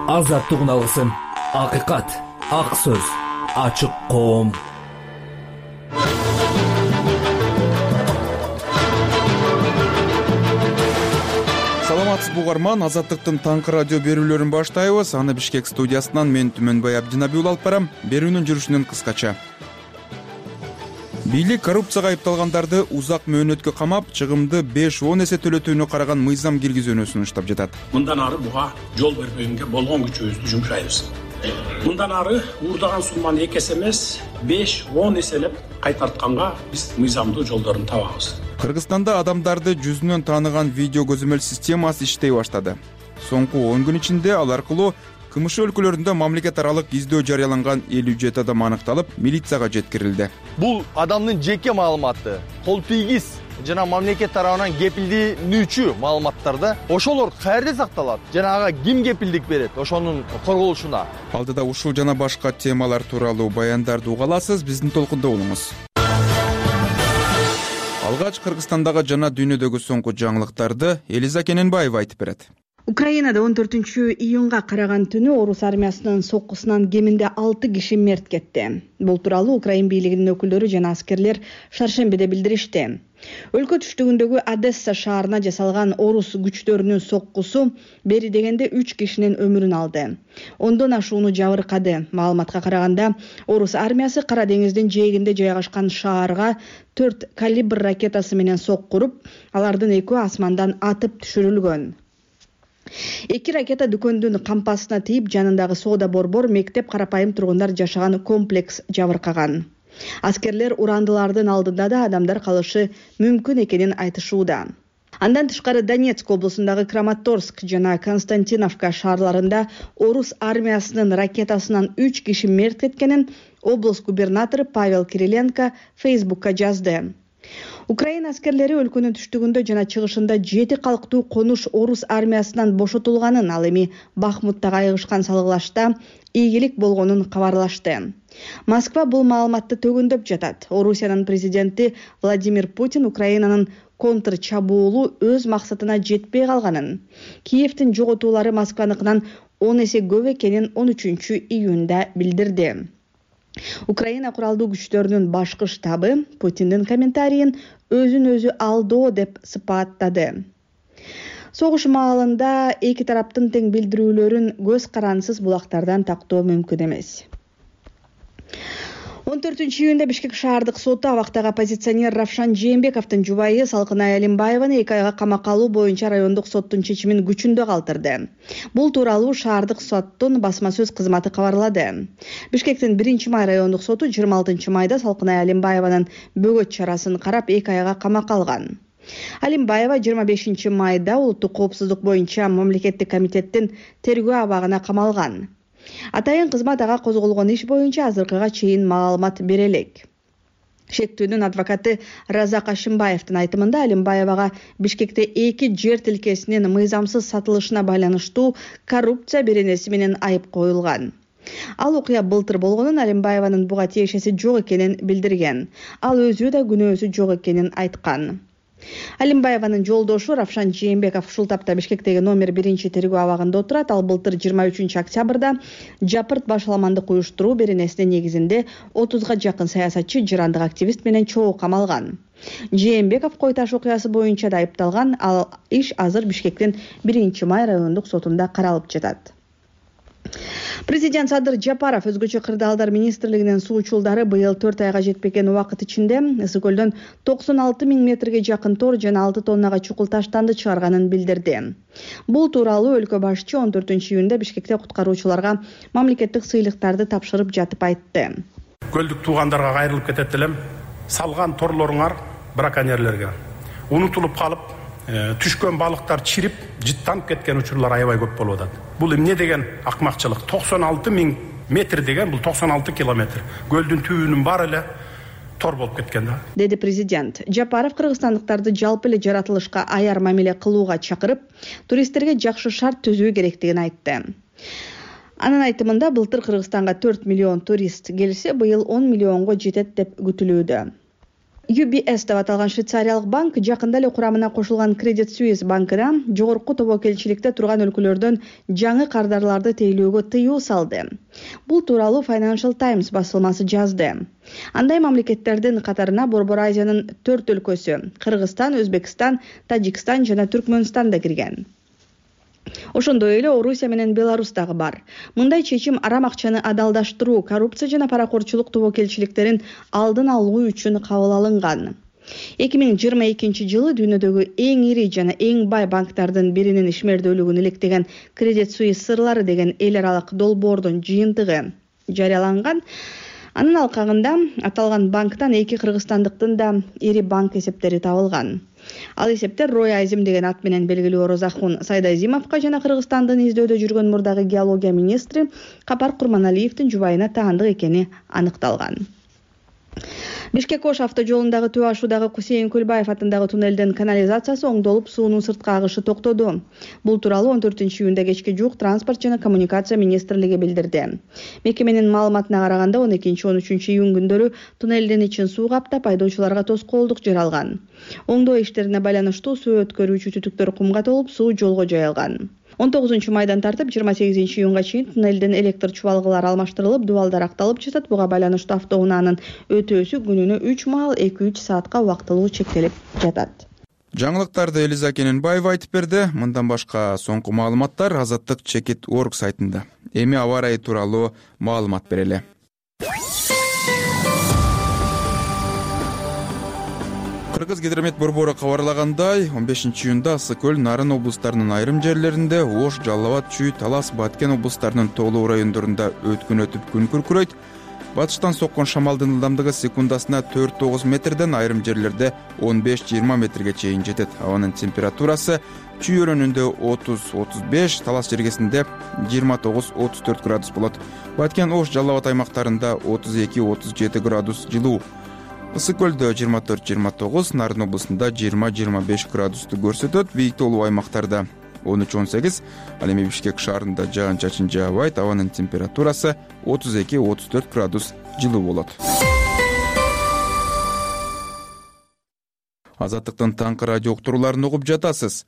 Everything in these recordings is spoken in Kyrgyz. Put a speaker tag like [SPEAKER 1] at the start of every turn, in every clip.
[SPEAKER 1] Азаттыгын алгысың. Акыйкат, ак сөз, ачык коом.
[SPEAKER 2] Саламатсыз бугарман, Азаттыктын таңкы радио берүүлөрүн баштайбыз. Аны Бишкек студиясынан мен Түмөнбай Абдинабиул алып барам. Берүүнүн жүрүшүнөн кыскача. Бийлик коррупцияга айыпталгандарды узак мөөнөткө камап, чыгымды 5-10 эсе төлөтүүнү караган мыйзам киргизүүнү сунуштап жатат.
[SPEAKER 3] Мындан ары буга жол бербегенге болгон күчүбүздү жумшайбыз. Мындан ары уурдаган сумманы 2 эсе эмес, 5-10 эселеп кайтартканга биз мыйзамдуу жолдорун табабыз.
[SPEAKER 2] Кыргызстанда адамдарды жүзүнөн тааныган видео көзөмөл системасы иштей баштады. Соңку 10 күн ичинде ал аркылуу КМШ өлкөлөрүндө мамлекет аралык издөө жарыяланган 57 адам аныкталып, милицияга жеткирилди.
[SPEAKER 4] Бул адамдын жеке маалыматы, кол тийгиз жана мамлекет тарабынан кепилденүүчү маалыматтарда ошолор каерде сакталат жана ага ким кепилдик берет ошонун корголушуна.
[SPEAKER 2] Алдыда ушул жана башка темалар тууралуу баяндарды уга аласыз, биздин толкунда болуңуз. Алгач Кыргызстандагы жана дүйнөдөгү соңку жаңылыктарды Элиза Кененбаева айтып берет.
[SPEAKER 5] Украинада 14-июнга караган түнү орус армиясынын соккусунан кеминде 6 киши мерт кетти. Бул тууралуу Украин бийлигинин өкүлдөрү жана аскерлер шаршембиде билдиришти. Өлкө түштүгүндөгү Одесса шаарына жасалган орус күчтөрүнүн соккусу бери дегенде 3 кишинин өмүрүн алды. Ондон ашууну жабыркады. Маалыматка караганда, орус армиясы Кара деңиздин жээгинде жайгашкан шаарга 4 калибр ракетасы менен соккуруп, алардын 2 асмандан атып түшүрүлгөн. 2 ракета дүкөндүн кампасына тийип, жанындагы соода борбор, мектеп, карапайым тургундар жашаган комплекс жабыркаган. Аскерлер урандылардын алдында да адамдар калышы мүмкүн экенин айтышууда. Андан тышкары Донецк облусундагы Краматорск жана Константиновка шаарларында орус армиясынын ракетасынан 3 киши мерт кеткенин облус губернатору Павел Кириленко Фейсбукка жазды. Украина аскерлери өлкөнүн түштүгүндө жана чыгышында 7 калктуу конуш орус армиясынан бошотулганын, ал эми Бахмуттагы айыгышкан салгылашта ийгилик болгонун кабарлашты. Москва бул маалыматты төгүндөп жатат. Орусиянын президенти Владимир Путин Украинанын контр чабуулу өз максатына жетпей калганын, Киевдин жоготуулары Москваныкынан 10 эсе көп экенин 13-июнда билдирди. Украина куралдуу күчтөрүнүн башкы штабы Путиндин комментарийин өзүн өзү алдоо деп сыпаттады. Согуш маалында эки тараптын тең билдирүүлөрүн көз карансыз булактардан тактоо мүмкүн эмес. 14-июнда Бишкек шаардык соту абактагы оппозиционер Равшан Жээнбековдун жубайы Салкынай Алимбаеваны 2 айга камакка алуу боюнча райондук соттун чечимин күчүндө калтырды. Бул тууралуу шаардык соттун басма сөз кызматы кабарлады. Бишкектин 1-май райондук соту 26 майда Салкынай Алимбаеванын бөгөт чарасын карап 2 айга камакка алган. Алимбаева 25 майда улуттук коопсуздук боюнча мамлекеттик комитеттин тергөө абагына камалган. Атайын кызмат ага козголгон иш боюнча азыркыга чейин маалымат бере элек. Шектүүнүн адвокаты Разак Ашимбаевдин айтымында Алимбаевага Бишкекте 2 жер тилкесинин мыйзамсыз сатылышына байланыштуу коррупция беренеси менен айып коюлган. Ал окуя былтыр болгонун, Алимбаеванын буга тиешеси жок экенин билдирген. Ал өзү да күнөөсү жок экенин айткан. Алимбаеванын жолдошу Равшан Жээнбеков ушул тапта Бишкектеги номер 1 тергөө абагында отурат. Ал былтыр 23 октябрда Жапырт башаламандык уюштуруу беренесинин негизинде 30га жакын саясатчы, жырандык активист менен чогуу камалган. Жээнбеков кой таш окуясы боюнча да айыпталган. Ал иш азыр Бишкектин 1-май райондук сотунда каралып жатат. Президент Садыр Жапаров өзгөчө кырдаалдар министрлигинин суучулдары быйыл 4 айга жетпеген убакыт ичинде Ысык көлдөн 96 000 метрге жакын тор жана 6 тоннага чукул таштанды чыгарганын билдирди. Бул тууралуу өлкө башчы 14-июнда Бишкекте куткаруучуларга мамлекеттик сыйлыктарды тапшырып жатып айтты.
[SPEAKER 3] Көлдүк туугандарга кайрылып кетет элем. Салган торлоруңар браконьерлерге унутулуп калып, түшкөн балыктар чирип, жыттанып кеткен учурлар аябай көп болуп атат. Бул эмне деген акмакчылык? 96 000 метр деген бул 96 километр. Көлдүн түбүнүн баары эле тор болуп кеткен да.
[SPEAKER 5] Деди президент. Жапаров кыргызстандыктарды жалпы эле жаратылышка аяр мамиле кылууга чакырып, туристтерге жакшы шарт түзүү керектигин айтты. Анын айтымында былтыр Кыргызстанга 4 миллион турист келсе, быйыл 10 миллионго жетет деп күтүлүүдө. UBS деп аталган швейцариялык банк жакында эле курамына кошулган Credit Suisse банкына жогорку тобокелчиликте турган өлкөлөрдөн жаңы кардарларды тейлөөгө тыюу салды. Бул тууралуу Financial Times басылмасы жазды. Андай мамлекеттердин катарына Борбор Азиянын 4 өлкөсү — Кыргызстан, Өзбекстан, Тажикстан жана Түркмөнстан да кирген. Ошондой эле Орусия менен Беларусь дагы бар. Мындай чечим арам акчаны адалдаштыруу, коррупция жана паракорчулук тобокелчиликтерин алдын алуу үчүн кабыл алынган. 2022 жылы дүйнөдөгү эң ири жана эң бай банктардын биринин ишмердүүлүгүн иликтеген Credit Suisse сырлары деген эл аралык долбоордун жыйынтыгы жарыяланган. Анын алкагында аталган банктан 2 кыргызстандыктын да ири банк эсептери табылган. Ал эсептер Рой Азим деген ат менен белгилүү Орозахун Сайдазимовго жана Кыргызстандын издөөдө жүргөн мурдагы геология министри Капар Курманалиевдин жубайына таандык экени аныкталган. Бишкек-Ош автожолундагы Төө ашуудагы Кусейин Көлбаев атындагы туннелдин канализациясы оңдолуп, суунун сыртка агышы токтоду. Бул тууралуу 14-июнда кечки жуук транспорт жана коммуникация министрлиги билдирди. Мекеменин маалыматына караганда 12-13 июнь күндөрү туннелдин ичин суу каптап, айдоочуларга тоскоолдук жаралган. Оңдоо иштерине байланыштуу суу өткөрүүчү түтүктөр кумга толуп, суу жолго жайылган. 19 майдан тартып 28 июнга чейин туннелдин электр чубалгылары алмаштырылып, дубалдар акталып жатат. Буга байланыштуу автоунаанын өтөөсү күнүнө 3 маал 2-3 саатка убактылуу чектелип жатат.
[SPEAKER 2] Жаңылыктарды Элиза Кененбаева айтып берди. Мындан башка соңку маалыматтар Азаттык.org сайтында. Эми аба ырайы тууралуу маалымат берели. Кыргыз гидромет борбору кабарлагандай, 15-июнда Ысык көл, Нарын облустарынын айрым жерлеринде, Ош, Жалал Абад, Чүй, Талас, Баткен облустарынын тоолуу райондорунда өткөн өтүп күн күркүрөйт. Батыштан соккон шамалдын ылдамдыгы секундасына 4-9 метрден, айрым жерлерде 15-20 метрге чейин жетет. Абанын температурасы Чүй өрөөнүндө 30-35, Талас жергесинде 29-34 градус болот. Баткен, Ош, Жалал Абад аймактарында 32-37 градус жылуу. Ысык көлдө 24-29, Нарын облусунда 20-25 градусту көрсөтөт. Бийик тоолуу аймактарда 13-18, ал эми Бишкек шаарында жаан-чачын жаабайт. Абанын температурасы 32-34 градус жылуу болот. Азаттыктын таңкы радио уктурууларын угуп жатасыз.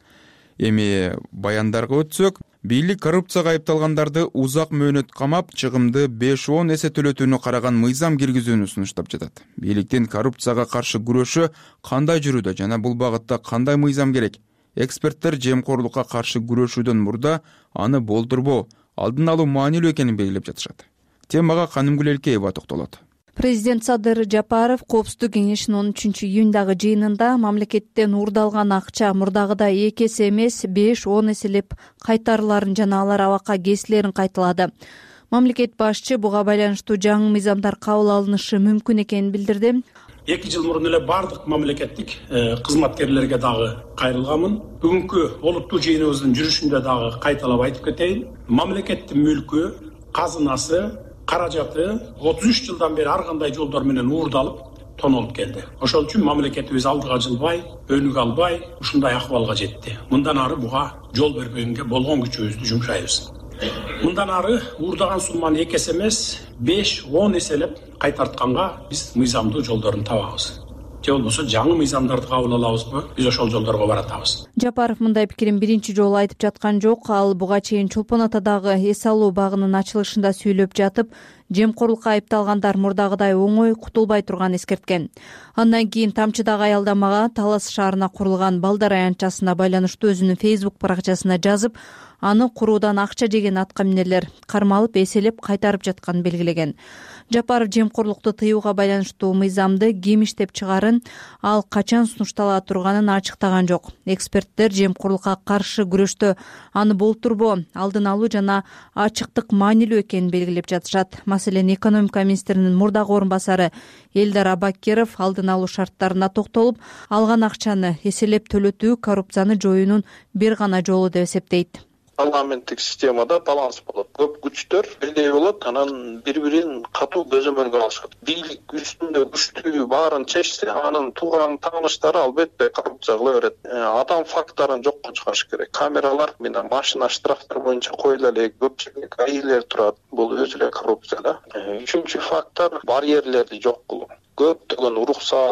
[SPEAKER 2] Эми баяндарга өтсөк, бийлик коррупцияга айыпталгандарды узак мөөнөт камап, чыгымды 5-10 эсе төлөтүүнү караган мыйзам киргизүүнү сунуштап жатат. Бийликтин коррупцияга каршы күрөшү кандай жүрүүдө жана бул багытта кандай мыйзам керек? Эксперттер жемкорлукка каршы күрөшүүдөн мурда аны болтурбоо, алдын алуу маанилүү экенин белгилеп жатышат. Темага Канымгүл Элкеева токтолот.
[SPEAKER 6] Президент Садыр Жапаров Коопсуздук кеңешинин 13-июндагы жыйынында мамлекеттен уурдалган акча мурдагыдай 2 эсе эмес 5-10 эселеп кайтарыларын жана алар абакка кесилерин кайталады. Мамлекет башчы буга байланыштуу жаңы мыйзамдар кабыл алынышы мүмкүн экенин билдирди.
[SPEAKER 3] 2 жыл мурун эле бардык мамлекеттик кызматкерлерге дагы кайрылганмын. Бүгүнкү олуттуу жыйыныбыздын жүрүшүндө дагы кайталап айтып кетейин. Мамлекеттин мүлкү, казынасы, каражаты 33 жылдан бери ар кандай жолдор менен уурдалып, тонолуп келди. Ошол үчүн мамлекетибиз алдыга жылбай, өнүгө албай, ушундай акыбалга жетти. Мындан ары буга жол бербегенге болгон күчүбүздү жумшайбыз. Мындан ары уурдаган сумманы 2 эсе эмес, 5-10 эселеп кайтартканга биз мыйзамдуу жолдорун табабыз. Же болбосо жаңы мыйзамдарды кабыл алабызбы, биз ошол жолдорго баратабыз.
[SPEAKER 6] Жапаров мындай пикирин биринчи жолу айтып жаткан жок. Ал буга чейин Чолпон Атадагы эс алуу багынын ачылышында сүйлөп жатып, жемкорлукка айыпталгандар мурдагыдай оңой кутулбай турганын эскерткен. Андан кийин тамчыдагы аялдамага Талас шаарына курулган балдар аянтчасына байланыштуу өзүнүн Facebook баракчасына жазып, аны куруудан акча жеген аткаминерлер кармалып, эселеп кайтарып жатканын белгилеген. Жапаров жемкорлукту тыюуга байланыштуу мыйзамды ким иштеп чыгарын, ал качан сунуштала турганын ачыктаган жок. Эксперттер жемкорлукка каршы күрөштө аны болтурбоо, алдын алуу жана ачыктык маанилүү экенин белгилеп жатышат. Маселен, экономика министринин мурдагы орун басары Элдар Абакиров алдын алуу шарттарына токтолуп, алган акчаны эселеп төлөтүү коррупцияны жоюунун бир гана жолу деп эсептейт.
[SPEAKER 7] Парламенттик системада баланс болот. Көп күчтөр бирдей болот, анан бири-бирин катуу көзөмөлгө алышат. Бийлик үстүндө күчтүү баарын чечсе, анын тууган тааныштары албетте коррупция кыла берет. Адам факторун жокко чыгарыш керек. Камералар менен машина штрафтар боюнча коюла элек, көпчүлүк айылдар турат. Бул өзү эле коррупция да. Үчүнчү фактор барьерлерди жок кылуу. Көптөгөн уруксат,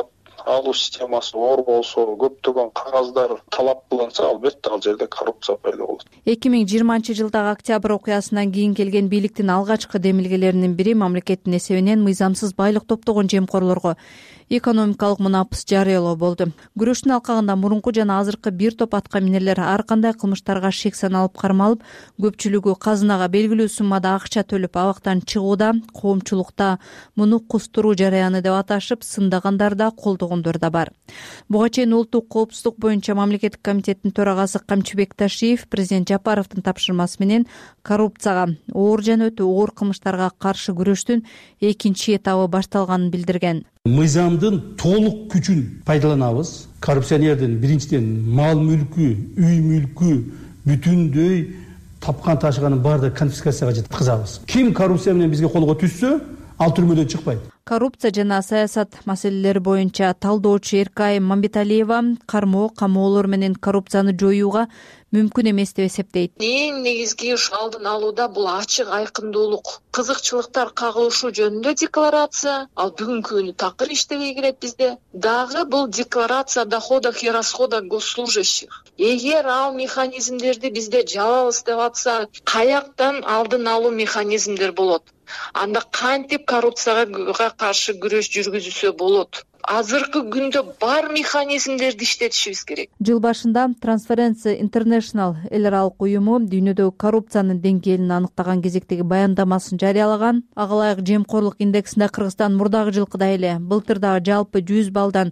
[SPEAKER 7] алуу системасы оор болсо, көптөгөн кагаздар талап кылынса, албетте ал жерде коррупция пайда болот.
[SPEAKER 6] 2020-жылдагы октябрь окуясынан кийин келген бийликтин алгачкы демилгелеринин бири мамлекеттин эсебинен мыйзамсыз байлык топтогон жемкорлорго экономикалык мунапыс жарыялоо болду. Күрөштүн алкагында мурунку жана азыркы бир топ атка минерлер ар кандай кылмыштарга шек саналып кармалып, көпчүлүгү казынага белгилүү суммада акча төлөп абактан чыгууда, коомчулукта муну кустуруу жараяны деп аташып, сындагандар да колдогондор да бар. Буга чейин улуттук коопсуздук боюнча мамлекеттик комитеттин төрагасы Камчыбек Ташиев президент Жапаровдун тапшырмасы менен коррупцияга, оор жана өтө оор кылмыштарга каршы күрөштүн экинчи этабы башталганын билдирген.
[SPEAKER 8] Мыйзамдын толук күчүн пайдаланабыз. Коррупционердин биринчиден мал мүлкү, үй мүлкү бүтүндөй тапкан ташыганын баардыгы конфискацияга жеткизабыз. Ким коррупция менен бизге колго түшсө, ал түрмөдөн чыкпайт.
[SPEAKER 6] Коррупция жана саясат маселелери боюнча талдоочу Эркай Мамбеталиева кармоо, камоолор менен коррупцияны жоюуга мүмкүн эмес деп эсептейт.
[SPEAKER 9] Эң негизги алдын алууда бул ачык айкындуулук, кызыкчылыктар кагылышы жөнүндө декларация, ал бүгүнкү күнү такыр иштебей келет бизде. Дагы бул декларация о доходах и расходах госслужащих. Эгер ал механизмдерди бизде жабабыз деп атса, каяктан алдын алуу механизмдер болот? Анда кантип коррупцияга каршы күрөш жүргүзүлсө болот? Азыркы күндө бар механизмдерди иштетишибиз керек.
[SPEAKER 6] Жыл башында Transparency International эл аралык уюму дүйнөдөгү коррупциянын деңгээлин аныктаган кезектеги баяндамасын жарыялаган. Ага ылайык жемкорлук индексинде Кыргызстан мурдагы жылкыдай эле былтыр да жалпы 100 балдан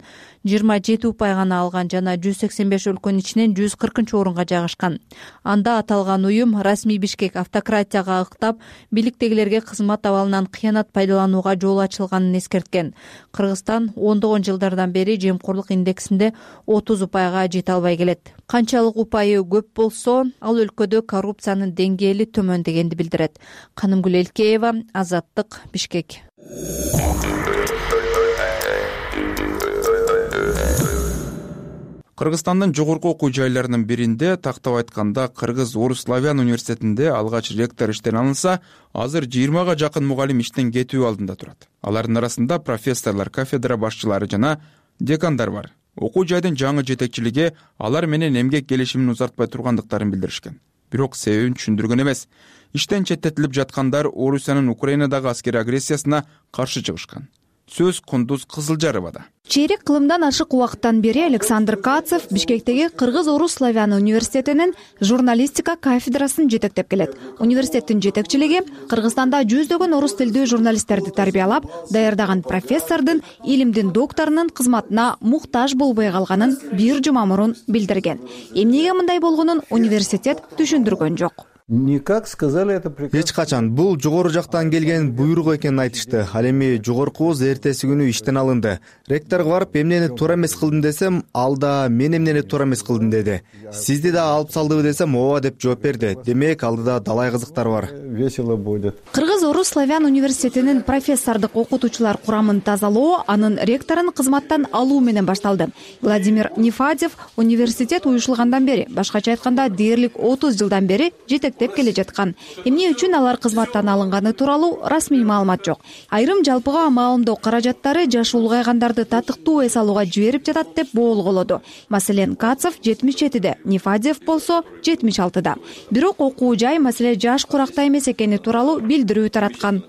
[SPEAKER 6] 27 упай гана алган жана 185 өлкөнүн ичинен 140-орунга жайгашкан. Анда аталган уюм расмий Бишкек автократияга ыктап, бийликтегилерге кызмат абалынан кыянат пайдаланууга жол ачылганын эскерткен. Кыргызстан ондогон жылдардан бери жемкорлук индексинде 30 упайга жете албай келет. Канчалык упайы көп болсо, ал өлкөдө коррупциянын деңгээли төмөн дегенди билдирет. Канымгүл Элкеева, Азаттык, Бишкек.
[SPEAKER 2] Кыргызстандын жогорку окуу жайларынын биринде, тактап айтканда Кыргыз Орус Славян университетинде алгач ректор иштен алынса, азыр 20га жакын мугалим иштен кетүү алдында турат. Алардын арасында профессорлор, кафедра башчылары жана декандар бар. Окуу жайдын жаңы жетекчилиги алар менен эмгек келишимин узартпай тургандыктарын билдиришкен. Бирок себебин түшүндүргөн эмес. Иштен четтетилип жаткандар Орусиянын Украинадагы аскерий агрессиясына каршы чыгышкан. Сөз Кундуз Кызылжаровада.
[SPEAKER 10] Чейрек кылымдан ашык убакыттан бери Александр Кацев Бишкектеги Кыргыз Орус Славян университетинин журналистика кафедрасын жетектеп келет. Университеттин жетекчилиги Кыргызстанда жүздөгөн орус тилдүү журналисттерди тарбиялап, даярдаган профессордун, илимдин докторунун кызматына муктаж болбой калганын бир жума мурун билдирген. Эмнеге мындай болгонун университет түшүндүргөн жок.
[SPEAKER 11] Никак сказали это приказ.
[SPEAKER 12] Эч качан бул жогору жактан келген буйрук экенин айтышты. Ал эми жогоркубуз эртеси күнү иштен алынды. Ректорго барып эмнени туура эмес кылдым десем, ал да мен эмнени туура эмес кылдым деди. Сизди да алып салдыбы десем, ооба деп жооп берди. Демек алдыда далай кызыктар бар.
[SPEAKER 11] Весело будет.
[SPEAKER 10] Кыргыз Орус Славян университетинин профессордук окутуучулар курамын тазалоо, анын ректорун кызматтан алуу менен башталды. Владимир Нефадев университет уюшулгандан бери, башкача айтканда дээрлик 30 жылдан бери жетектеп келе жаткан. Эмне үчүн алар кызматтан алынганы тууралуу расмий маалымат жок. Айрым жалпыга маалымдоо каражаттары жашы улгайгандарды татыктуу эс алууга жиберип жатат деп боолголоду. Маселен, Кацев 77-де, Нефадев болсо 76-да. Бирок окуу жай маселе жаш куракта эмес экени тууралуу билдирүү тараткан.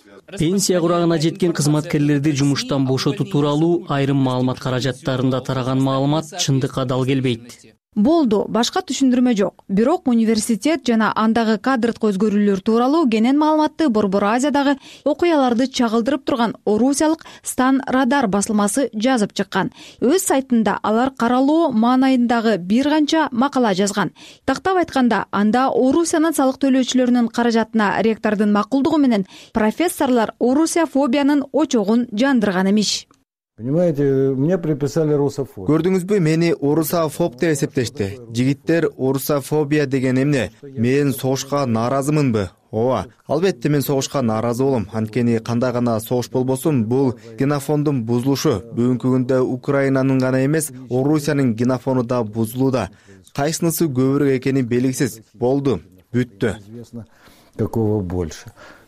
[SPEAKER 13] Пенсия курагына жеткен кызматкерлерди жумуштан бошотуу тууралуу айрым маалымат каражаттарында тараган маалымат чындыкка дал келбейт.
[SPEAKER 10] Болду, башка түшүндүрмө жок. Бирок университет жана андагы кадрдык өзгөрүүлөр тууралуу кенен маалыматты Борбор Азиядагы окуяларды чагылдырып турган орусиялык Стан Радар басылмасы жазып чыккан. Өз сайтында алар каралоо маанайындагы бир канча макала жазган. Тактап айтканда, анда Орусиянын салык төлөөчүлөрүнүн каражатына ректордун макулдугу менен профессорлор орусияфобиянын очогун жандырган эмиш.
[SPEAKER 11] Понимаете, мне приписали русофобию.
[SPEAKER 12] Көрдүңүзбү, мени орусофоб деп эсептешти. Жигиттер, орусофобия деген эмне? Мен согушка нааразымынбы? Ооба, албетте мен согушка нааразы болом. Анткени кандай гана согуш болбосун, бул генофондун бузулушу. Бүгүнкү күндө Украинанын гана эмес, Орусиянын генофону да бузулууда. Кайсынысы көбүрөөк экени белгисиз. Болду, бүттү.
[SPEAKER 11] Какого больше?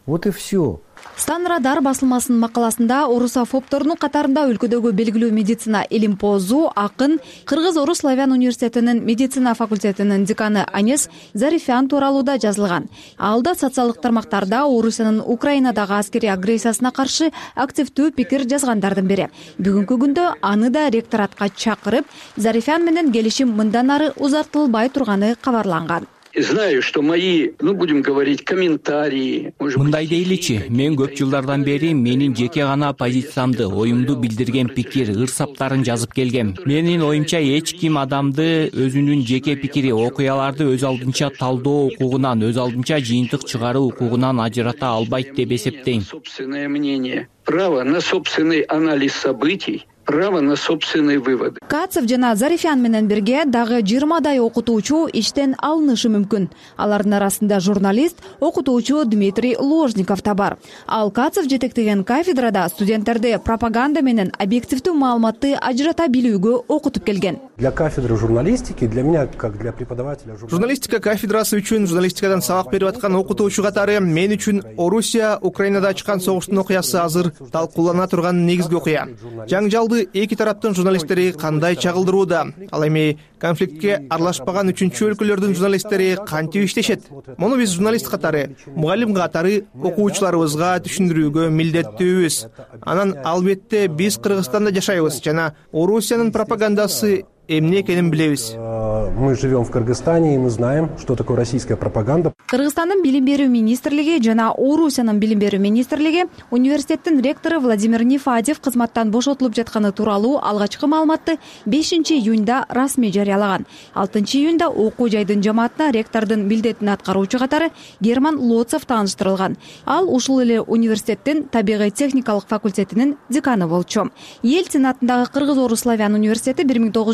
[SPEAKER 11] Вот и все.
[SPEAKER 10] Станрадар басылмасынын макаласында орусофобтордун катарында өлкөдөгү белгилүү медицина илимпоозу, акын, Кыргыз-Орус славян университетинин медицина факультетинин деканы Анес Зарифян тууралуу да жазылган. Ал да социалдык тармактарда Орусиянын Украинадагы аскерий агрессиясына каршы активдүү пикир жазгандардын бири. Бүгүнкү күндө аны да ректоратка чакырып, Зарифян менен келишим мындан ары узартылбай турганы кабарланган.
[SPEAKER 14] Знаю, что мои, будем говорить, комментарии...
[SPEAKER 15] Мындай дейличи, мен көп жылдардан бери менин жеке гана позициямды, оюмду билдирген пикир, ырсаптарын жазып келгем. Менин оюмча эч ким адамды өзүнүн жеке пикири, окуяларды өз алдынча талдоо укугунан, өз алдынча жыйынтык чыгаруу укугунан ажырата албайт деп эсептейм.
[SPEAKER 14] Собственное мнение, право на собственный анализ событий, право на собственные выводы.
[SPEAKER 10] Кацев жана Зарифян менен бирге дагы 20 окутуучу иштен алынышы мүмкүн. Алардын арасында журналист, окутуучу Дмитрий Ложников да бар. Ал Кацев жетектеген кафедрада студенттерди пропаганда менен объективдүү маалыматты ажырата билүүгө окутуп келген.
[SPEAKER 16] Для кафедры журналистики, для меня, как для преподавателя
[SPEAKER 17] журналистика кафедрасы үчүн журналистикадан сабак берип аткан окутуучу катары мен үчүн Орусия Украинада ачкан согуштун окуясы азыр талкуулана турган негизги окуя. Жаңжалды эки тараптын журналисттери кандай чагылдырууда? Ал эми конфликтке аралашпаган үчүнчү өлкөлөрдүн журналисттери кантип иштешет? Муну биз журналист катары, мугалим катары окуучуларыбызга түшүндүрүүгө милдеттүүбүз. Анан албетте биз Кыргызстанда жашайбыз жана Орусиянын пропагандасы эмне экенин билебиз.
[SPEAKER 16] Мы живем в Кыргызстане, и мы знаем, что такое российская пропаганда.
[SPEAKER 10] Кыргызстандын билим берүү министрлиги жана Орусиянын билим берүү министрлиги университеттин ректору Владимир Нифадев кызматтан бошотулуп жатканы тууралуу алгачкы маалыматты 5-июнда расмий жарыялаган. 6-июнда окуу жайдын жамаатына ректордун милдетин аткаруучу катары Герман Лоцев тааныштырылган. Ал ушул эле университеттин табигый техникалык факультетинин деканы болчу. Эл сенатындагы Кыргыз-Орус славян университети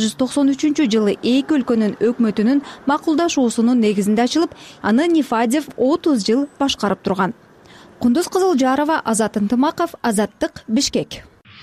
[SPEAKER 10] 1993-жылы эки өлкөнүн өкмөтүнүн макулдашуусунун негизинде ачылып, аны Нифадев 30 жыл башкарып турган. Кундуз Кызылжарова, Азат Ынтымаков, Азаттык, Бишкек.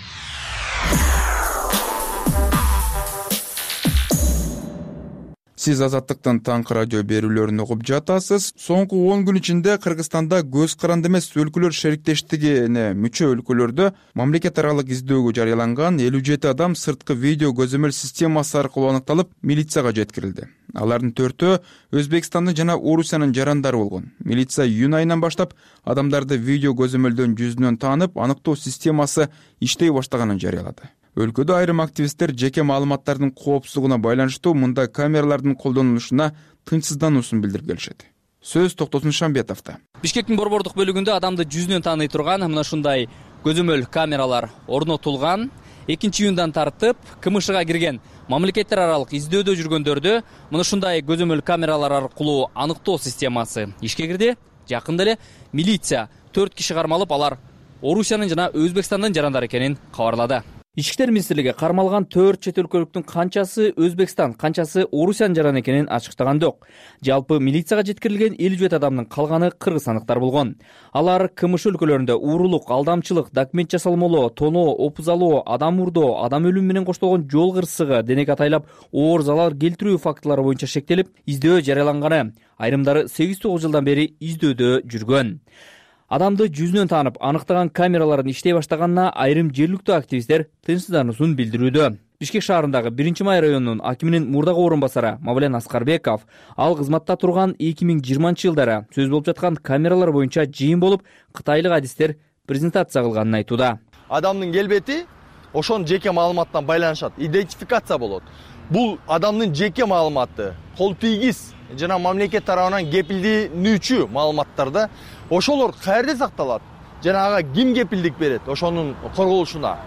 [SPEAKER 2] Сиз Азаттыктын таңкы радио берүүлөрүн угуп жатасыз. Соңку 10 күн ичинде Кыргызстанда көз каранды эмес өлкөлөр шериктештигине мүчө өлкөлөрдө мамлекет аралык издөөгө жарыяланган 57 адам сырткы видео көзөмөл системасы аркылуу аныкталып, милицияга жеткирилди. Алардын 4-өө Өзбекстандын жана Орусиянын жарандары болгон. Милиция июнь айынан баштап адамдарды видео көзөмөлдөн жүзүнөн таанып, аныктоо системасы иштей баштаганын жарыялады. Өлкөдө айрым активисттер жеке маалыматтардын коопсуздугуна байланыштуу мындай камералардын колдонулушуна тынчсыздануусун билдирип келишет. Сөз Токтосун Шамбетовдо.
[SPEAKER 18] Бишкектин борбордук бөлүгүндө адамды жүзүнөн тааный турган мына ушундай көзөмөл камералар орнотулган. 2-июндан тартып КМШга кирген мамлекеттер аралык издөөдө жүргөндөрдү мына ушундай көзөмөл камералар аркылуу аныктоо системасы ишке кирди. Жакында эле милиция 4 киши кармалып, алар Орусиянын жана Өзбекстандын жарандары экенин кабарлады. Ички иштер министрлиги кармалган 4 чет өлкөлүктүн канчасы Өзбекстан, канчасы Орусиянын жараны экенин ачыктаган жок. Жалпы милицияга жеткирилген 57 адамдын калганы кыргызстандыктар болгон. Алар КМШ өлкөлөрүндө уурулук, алдамчылык, документ жасалмолоо, тоноо, опузалоо, адам урдоо, адам өлүмү менен коштолгон жол кырсыгы, денеге атайлап оор залал келтирүү фактылары боюнча шектелип, издөө жарыяланганы. Айрымдары 8-9 жылдан бери издөөдө жүргөн. Адамды жүзүнөн таанып, аныктаган камералардын иштей баштаганына айрым жергиликтүү активисттер тынчсыздануусун билдирүүдө. Бишкек шаарындагы 1-Май районунун акиминин мурдагы орун басары Мавлен Аскарбеков ал кызматта турган 2020-жылдары сөз болуп жаткан камералар боюнча жыйын болуп, кытайлык адистер презентация кылганын айтууда.
[SPEAKER 4] Адамдын келбети ошонун жеке маалыматтан байланышат, идентификация болот. Бул адамдын жеке маалыматы, кол тийгиз жана мамлекет тарабынан кепилденүүчү маалыматтарда ошолор каерде сакталат? Жана ага ким кепилдик берет ошонун корголушуна?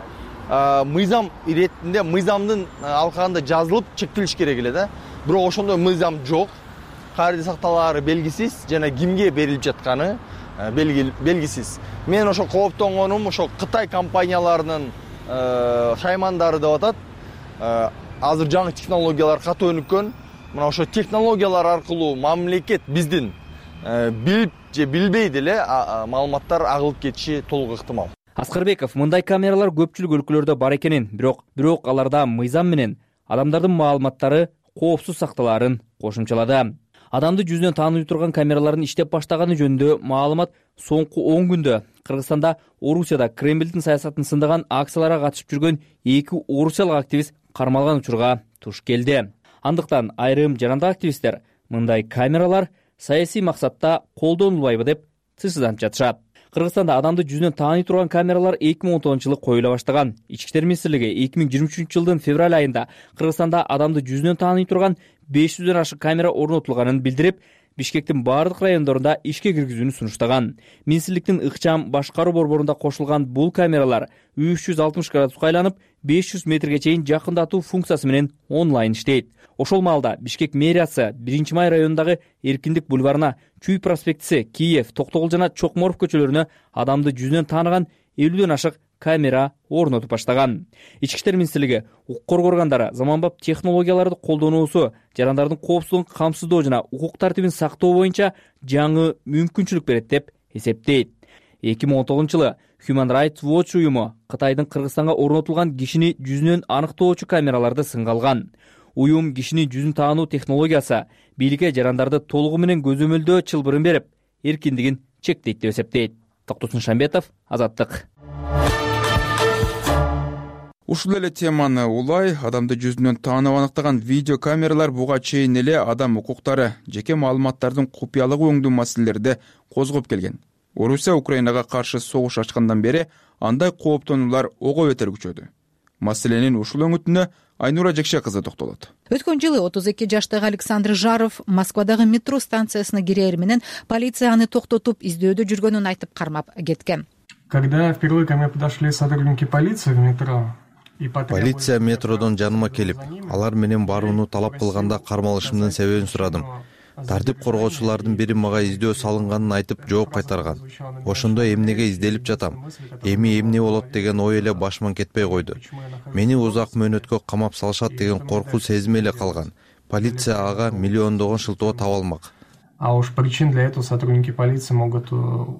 [SPEAKER 4] Мыйзам иретинде мыйзамдын алкагында жазылып чектелиш керек эле да. Бирок ошондой мыйзам жок. Каерде сакталаары белгисиз жана кимге берилип жатканы белгисиз. Мен ошо кооптонгонум ошо Кытай компанияларынын шаймандары деп атат. Азыр жаңы технологиялар катуу өнүккөн. Мына ошо технологиялар аркылуу мамлекет биздин билип же билбей деле маалыматтар агылып кетиши толук ыктымал.
[SPEAKER 18] Аскарбеков мындай камералар көпчүлүк өлкөлөрдө бар экенин, бирок аларда мыйзам менен адамдардын маалыматтары коопсуз сакталаарын кошумчалады. адамды жүзүнөн тааный турган камералардын иштеп баштаганы жөнүндө маалымат соңку 10 күндө Кыргызстанда, Орусияда Кремлдин саясатын сындаган акцияларга катышып жүргөн 2 орусиялык активист кармалган учурга туш келди. Андыктан айрым жарандык активисттер мындай камералар саясий максатта колдонулбайбы деп сызданып жатышат. Кыргызстанда адамды жүзүнөн тааный турган камералар 2010-жылы коюла баштаган. Ички иштер министрлиги 2023-жылдын февраль айында Кыргызстанда адамды жүзүнөн тааный турган 500дөн ашык камера орнотулганын билдирип, Бишкектин бардык райондорунда ишке киргизүүнү сунуштаган. Министрликтин ыкчам башкаруу борборунда кошулган бул камералар 360 градуска айланып, 500 метрге чейин жакындатуу функциясы менен онлайн иштейт. Ошол маалда Бишкек мэриясы 1-май районундагы Эркиндик бульварына, Чүй проспектиси, Киев, Токтогул жана Чокморов көчөлөрүнө адамды жүзүнөн тааныган 50дөн ашык камера орнотуп баштаган. Ички иштер министрлиги укук коргоо органдары заманбап технологияларды колдонуусу, жарандардын коопсуздугун камсыздоо жана укук тартибин сактоо боюнча жаңы мүмкүнчүлүк берет деп эсептейт. 2019-жылы Human Rights Watch уюму Кытайдын Кыргызстанга орнотулган кишини жүзүнөн аныктоочу камераларды сынга алган. Уюм кишини жүзүн таануу технологиясы бийликке жарандарды толугу менен көзөмөлдөө чылбырын берип, эркиндигин чектейт деп эсептейт. Токтосун Шамбетов, Азаттык.
[SPEAKER 2] Ушул эле теманы улай адамды жүзүнөн таанып аныктаган видео камералар буга чейин эле адам укуктары, жеке маалыматтардын купуялыгы өңдүү маселелерди козгоп келген. Орусия Украинага каршы согуш ачкандан бери андай кооптонуулар ого бетер күчөдү. Маселенин ушул өңүтүнө Айнура Жекше кызы токтолот.
[SPEAKER 19] Өткөн жылы 32 жаштагы Александр Жаров Москвадагы метро станциясына кирээр менен полиция аны токтотуп издөөдө жүргөнүн айтып кармап кеткен.
[SPEAKER 16] Когда впервые ко мне подошли сотрудники полиции в метро,
[SPEAKER 20] полиция метродон жаныма келип, алар менен барууну талап кылганда кармалышымдын себебин сурадым. Тартип коргоочулардын бири мага издөө салынганын айтып жооп кайтарган. Ошондо эмнеге изделип жатам, эмне болот деген ой эле башыман кетпей койду. Мени узак мөөнөткө камап салышат деген коркуу сезими эле калган. Полиция ага миллиондогон шылтоо таба алмак.
[SPEAKER 16] А уж причин для этого сотрудники полиции могут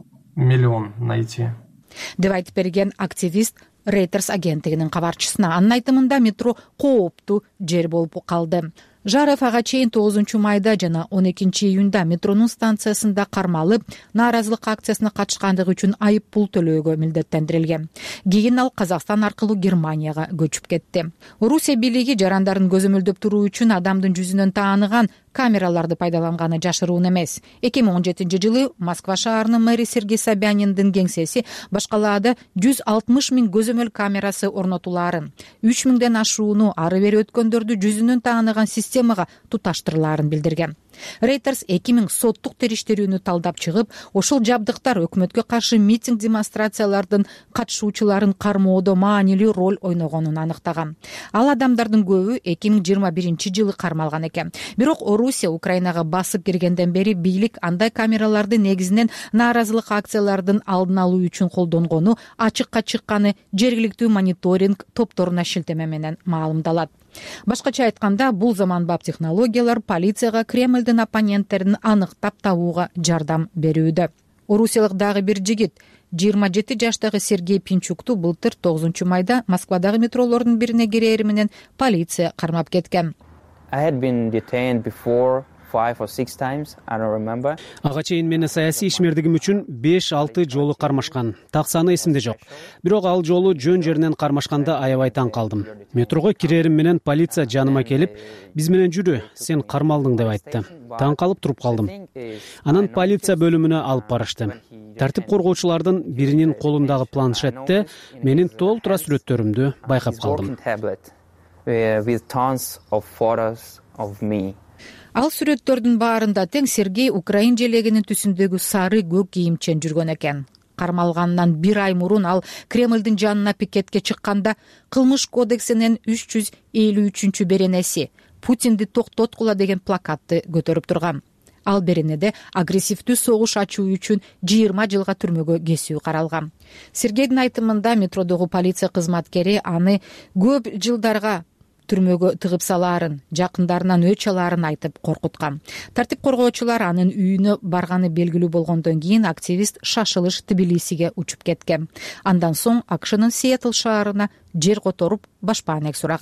[SPEAKER 16] миллион найти.
[SPEAKER 19] Деп айтып берген активист Reuters агенттигинин кабарчысына. Анын айтымында метро кооптуу жер болуп калды. Жаров ага чейин 9-майда жана 12-июнда метронун станциясында кармалып, нааразылык акциясына катышкандыгы үчүн айып пул төлөөгө милдеттендирилген. Кийин ал Казакстан аркылуу Германияга көчүп кетти. Орусия бийлиги жарандарын көзөмөлдөп туруу үчүн адамдын жүзүнөн тааныган камераларды пайдаланганы жашыруун эмес. 2017-жылы Москва шаарынын мэри Сергей Собяниндин кеңсеси башкалаада 160 000 көзөмөл камерасы орнотулаарын, 3 000ден ашууну ары бери өткөндөрдү жүзүнөн тааныган системага туташтырылаарын билдирген. Reuters 2000 соттук териштирүүнү талдап чыгып, ошол жабдыктар өкмөткө каршы митинг демонстрациялардын катышуучуларын кармоодо маанилүү роль ойногонун аныктаган. Ал адамдардын көбү 2021-жылы кармалган экен. Бирок Орусия Украинага басып киргенден бери бийлик андай камераларды негизинен нааразылык акциялардын алдын алуу үчүн колдонгону ачыкка чыкканы жергиликтүү мониторинг топторуна шилтеме менен маалымдалат. Башкача айтканда, бул заманбап технологиялар полицияга Кремлдин оппоненттерин аныктап табууга жардам берүүдө. Орусиялык дагы бир жигит 27 жаштагы Сергей Пинчукту былтыр 9-майда Москвадагы метролордун бирине кирери менен полиция кармап кеткен.
[SPEAKER 21] Ага чейин мени саясий ишмердигим үчүн 5-6 жолу кармашкан. Так саны эсимде жок. Бирок ал жолу жөн жеринен кармашканда аябай таң калдым. Метрого кирерим менен полиция жаныма келип, биз менен жүрү, сен кармалдың деп айтты. Таң калып туруп калдым. Анан полиция бөлүмүнө алып барышты. Тартип коргоочулардын биринин колундагы планшетте менин толтура сүрөттөрүмдү байкап калдым.
[SPEAKER 19] Ал сүрөттөрдүн баарында тең Сергей украин желегинин түсүндөгү сары көк кийимчен жүргөн экен. Кармалгандан 1 ай мурун ал Кремлдин жанына пикетке чыкканда кылмыш кодексинин 353 беренеси Путинди токтоткула деген плакатты көтөрүп турган. Ал беренеде агрессивдүү согуш ачуу үчүн 20 жылга түрмөгө кесүү каралган. Сергейдин айтымында метродогу полиция кызматкери аны көп жылдарга түрмөгө тыгып салаарын, жакындарынан өч алаарын айтып коркуткан. Тартип коргоочулар анын үйүнө барганы белгилүү болгондон кийин активист шашылыш Тбилисиге учуп кеткен. Андан соң АКШнын Сиэтл шаарына жер которуп башпаанек сураган.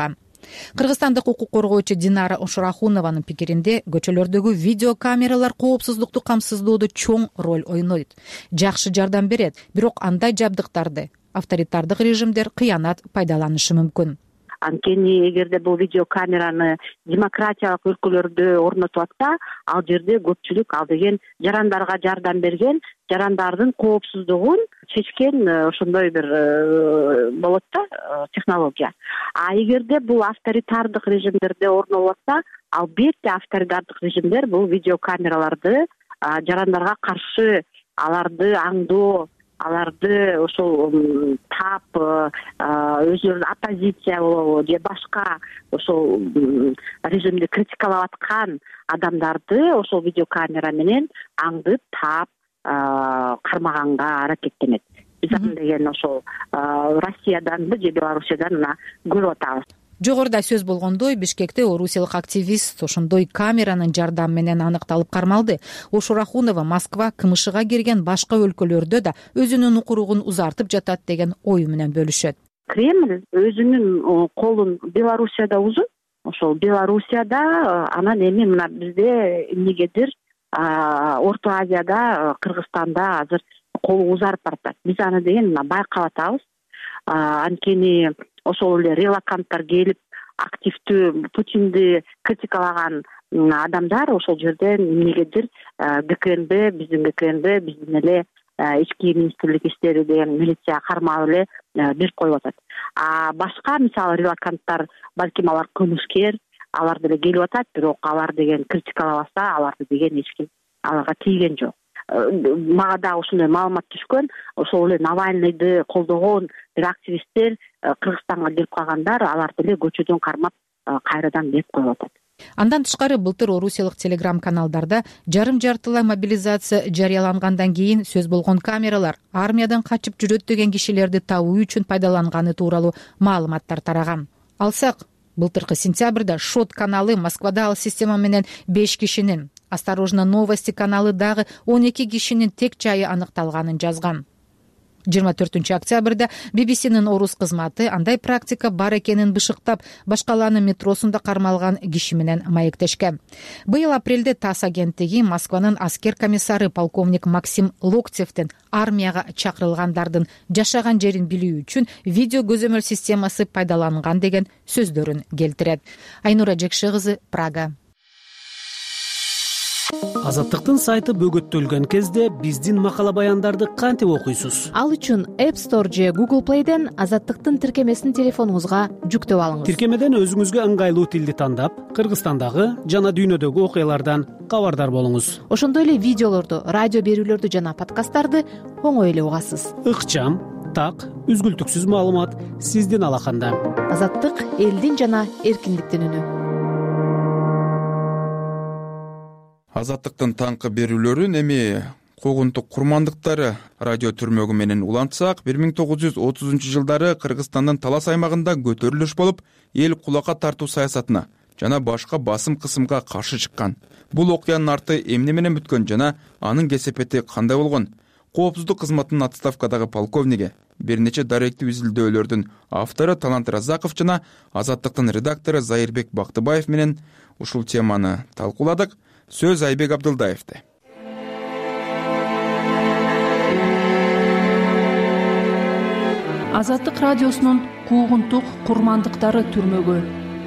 [SPEAKER 19] кыргызстандык укук коргоочу Динара Ошурахунованын пикиринде көчөлөрдөгү видео камералар коопсуздукту камсыздоодо чоң роль ойнойт, жакшы жардам берет, бирок андай жабдыктарды авторитардык режимдер кыянат пайдаланышы мүмкүн.
[SPEAKER 1] Анткени эгерде бул видео камераны демократиялык өлкөлөрдө орнотуп атса, ал жерде көпчүлүк ал деген жарандарга жардам берген, жарандардын коопсуздугун чечкен ошондой бир болот да технология. А эгерде бул авторитардык режимдерде орнолуп атса, албетте авторитардык режимдер бул видео камераларды жарандарга каршы аларды аңдоо, аларды ошол тап өзүлөрүн оппозиция болобу же башка ошол режимди критикалап аткан адамдарды ошол видеокамера менен аңдып таап кармаганга аракеттенет. Биз аны деген ошол Россияданбы же Белоруссиядан мына көрүп атабыз.
[SPEAKER 19] Жогоруда сөз болгондой, Бишкекте орусиялык активист ошондой камеранын жардамы менен аныкталып кармалды. Ошурахунова Москва КМШга кирген башка өлкөлөрдө да өзүнүн укуругун узартып жатат деген ою менен бөлүшөт.
[SPEAKER 1] Кремль өзүнүн колун Белоруссияда узун. Ошол Белоруссияда анан эми мына бизде эмнегедир Орто Азияда, Кыргызстанда азыр колу узарып баратат. Биз аны деген мына байкап атабыз. Анткени ошол эле релаканттар келип активдүү Путинди критикалаган адамдар ошол жерден эмнегедир ГКНБ, биздин эле ички министрлик иштери деген милиция кармап эле берип коюп атат. А башка мисалы релаканттар, балким алар кылмышкер, алар деле келип атат, бирок алар деген критикалабаса, аларды деген эч ким аларга тийген жок. Мага да ошондой маалымат түшкөн, ошол эле Навальныйды колдогон бир активисттер Кыргызстанга келип калгандар, аларды эле көчөдөн кармап кайрадан берип коюп атат.
[SPEAKER 19] Андан тышкары былтыр орусиялык телеграм-каналдарда жарым-жартылай мобилизация жарыялангандан кийин сөз болгон камералар армиядан качып жүрөт деген кишилерди табуу үчүн пайдаланганы тууралуу маалыматтар тараган. Алсак, былтыркы сентябрда Шот каналы Москвада ал система менен 5 кишинин, Осторожно новости каналы дагы 12 кишинин тек жайы аныкталганын жазган. 24 октябрда BBC'нин орус кызматы андай практика бар экенин бышыктап, башкаланын метросунда кармалган киши менен маектешкен. Быйыл апрелде ТАСС агенттиги Москванын аскер комиссары полковник Максим Локтевдин армияга чакырылгандардын жашаган жерин билүү үчүн видео көзөмөл системасы пайдаланган деген сөздөрүн келтирет. Айнура Жекши кызы, Прага.
[SPEAKER 21] Азаттыктын сайты бөгөттөлгөн кезде биздин макала баяндарды кантип окуйсуз?
[SPEAKER 22] Ал үчүн App Store же Google Play'ден Азаттыктын тиркемесин телефонуңузга жүктөп алыңыз.
[SPEAKER 21] Тиркемеден өзүңүзгө ыңгайлуу тилди тандап, Кыргызстандагы жана дүйнөдөгү окуялардан кабардар болуңуз.
[SPEAKER 22] Ошондой эле видеолорду, радио берүүлөрдү жана подкасттарды оңой эле угасыз.
[SPEAKER 21] Ыкчам, так, үзгүлтүксүз маалымат сиздин алаканда.
[SPEAKER 22] Азаттык элдин жана эркиндиктин үнү.
[SPEAKER 2] Азаттыктын таңкы берүүлөрүн эми куугунтук курмандыктары радио түрмөгү менен улантсак, 1930 жылдары Кыргызстандын талас аймагында көтөрүлүш болуп, эл кулакка тартуу саясатына жана башка басым кысымга каршы чыккан. Бул окуянын арты эмне менен бүткөн жана анын кесепети кандай болгон? Коопсуздук кызматынын отставкадагы полковниги, бир нече даректүү изилдөөлөрдүн автору Талант Разаков жана Азаттыктын редактору Зайырбек Бактыбаев менен ушул теманы талкууладык. Сөз Айбек Абдылдаевде.
[SPEAKER 23] Азаттык радиосунун куугунтук курмандыктары түрмөгү.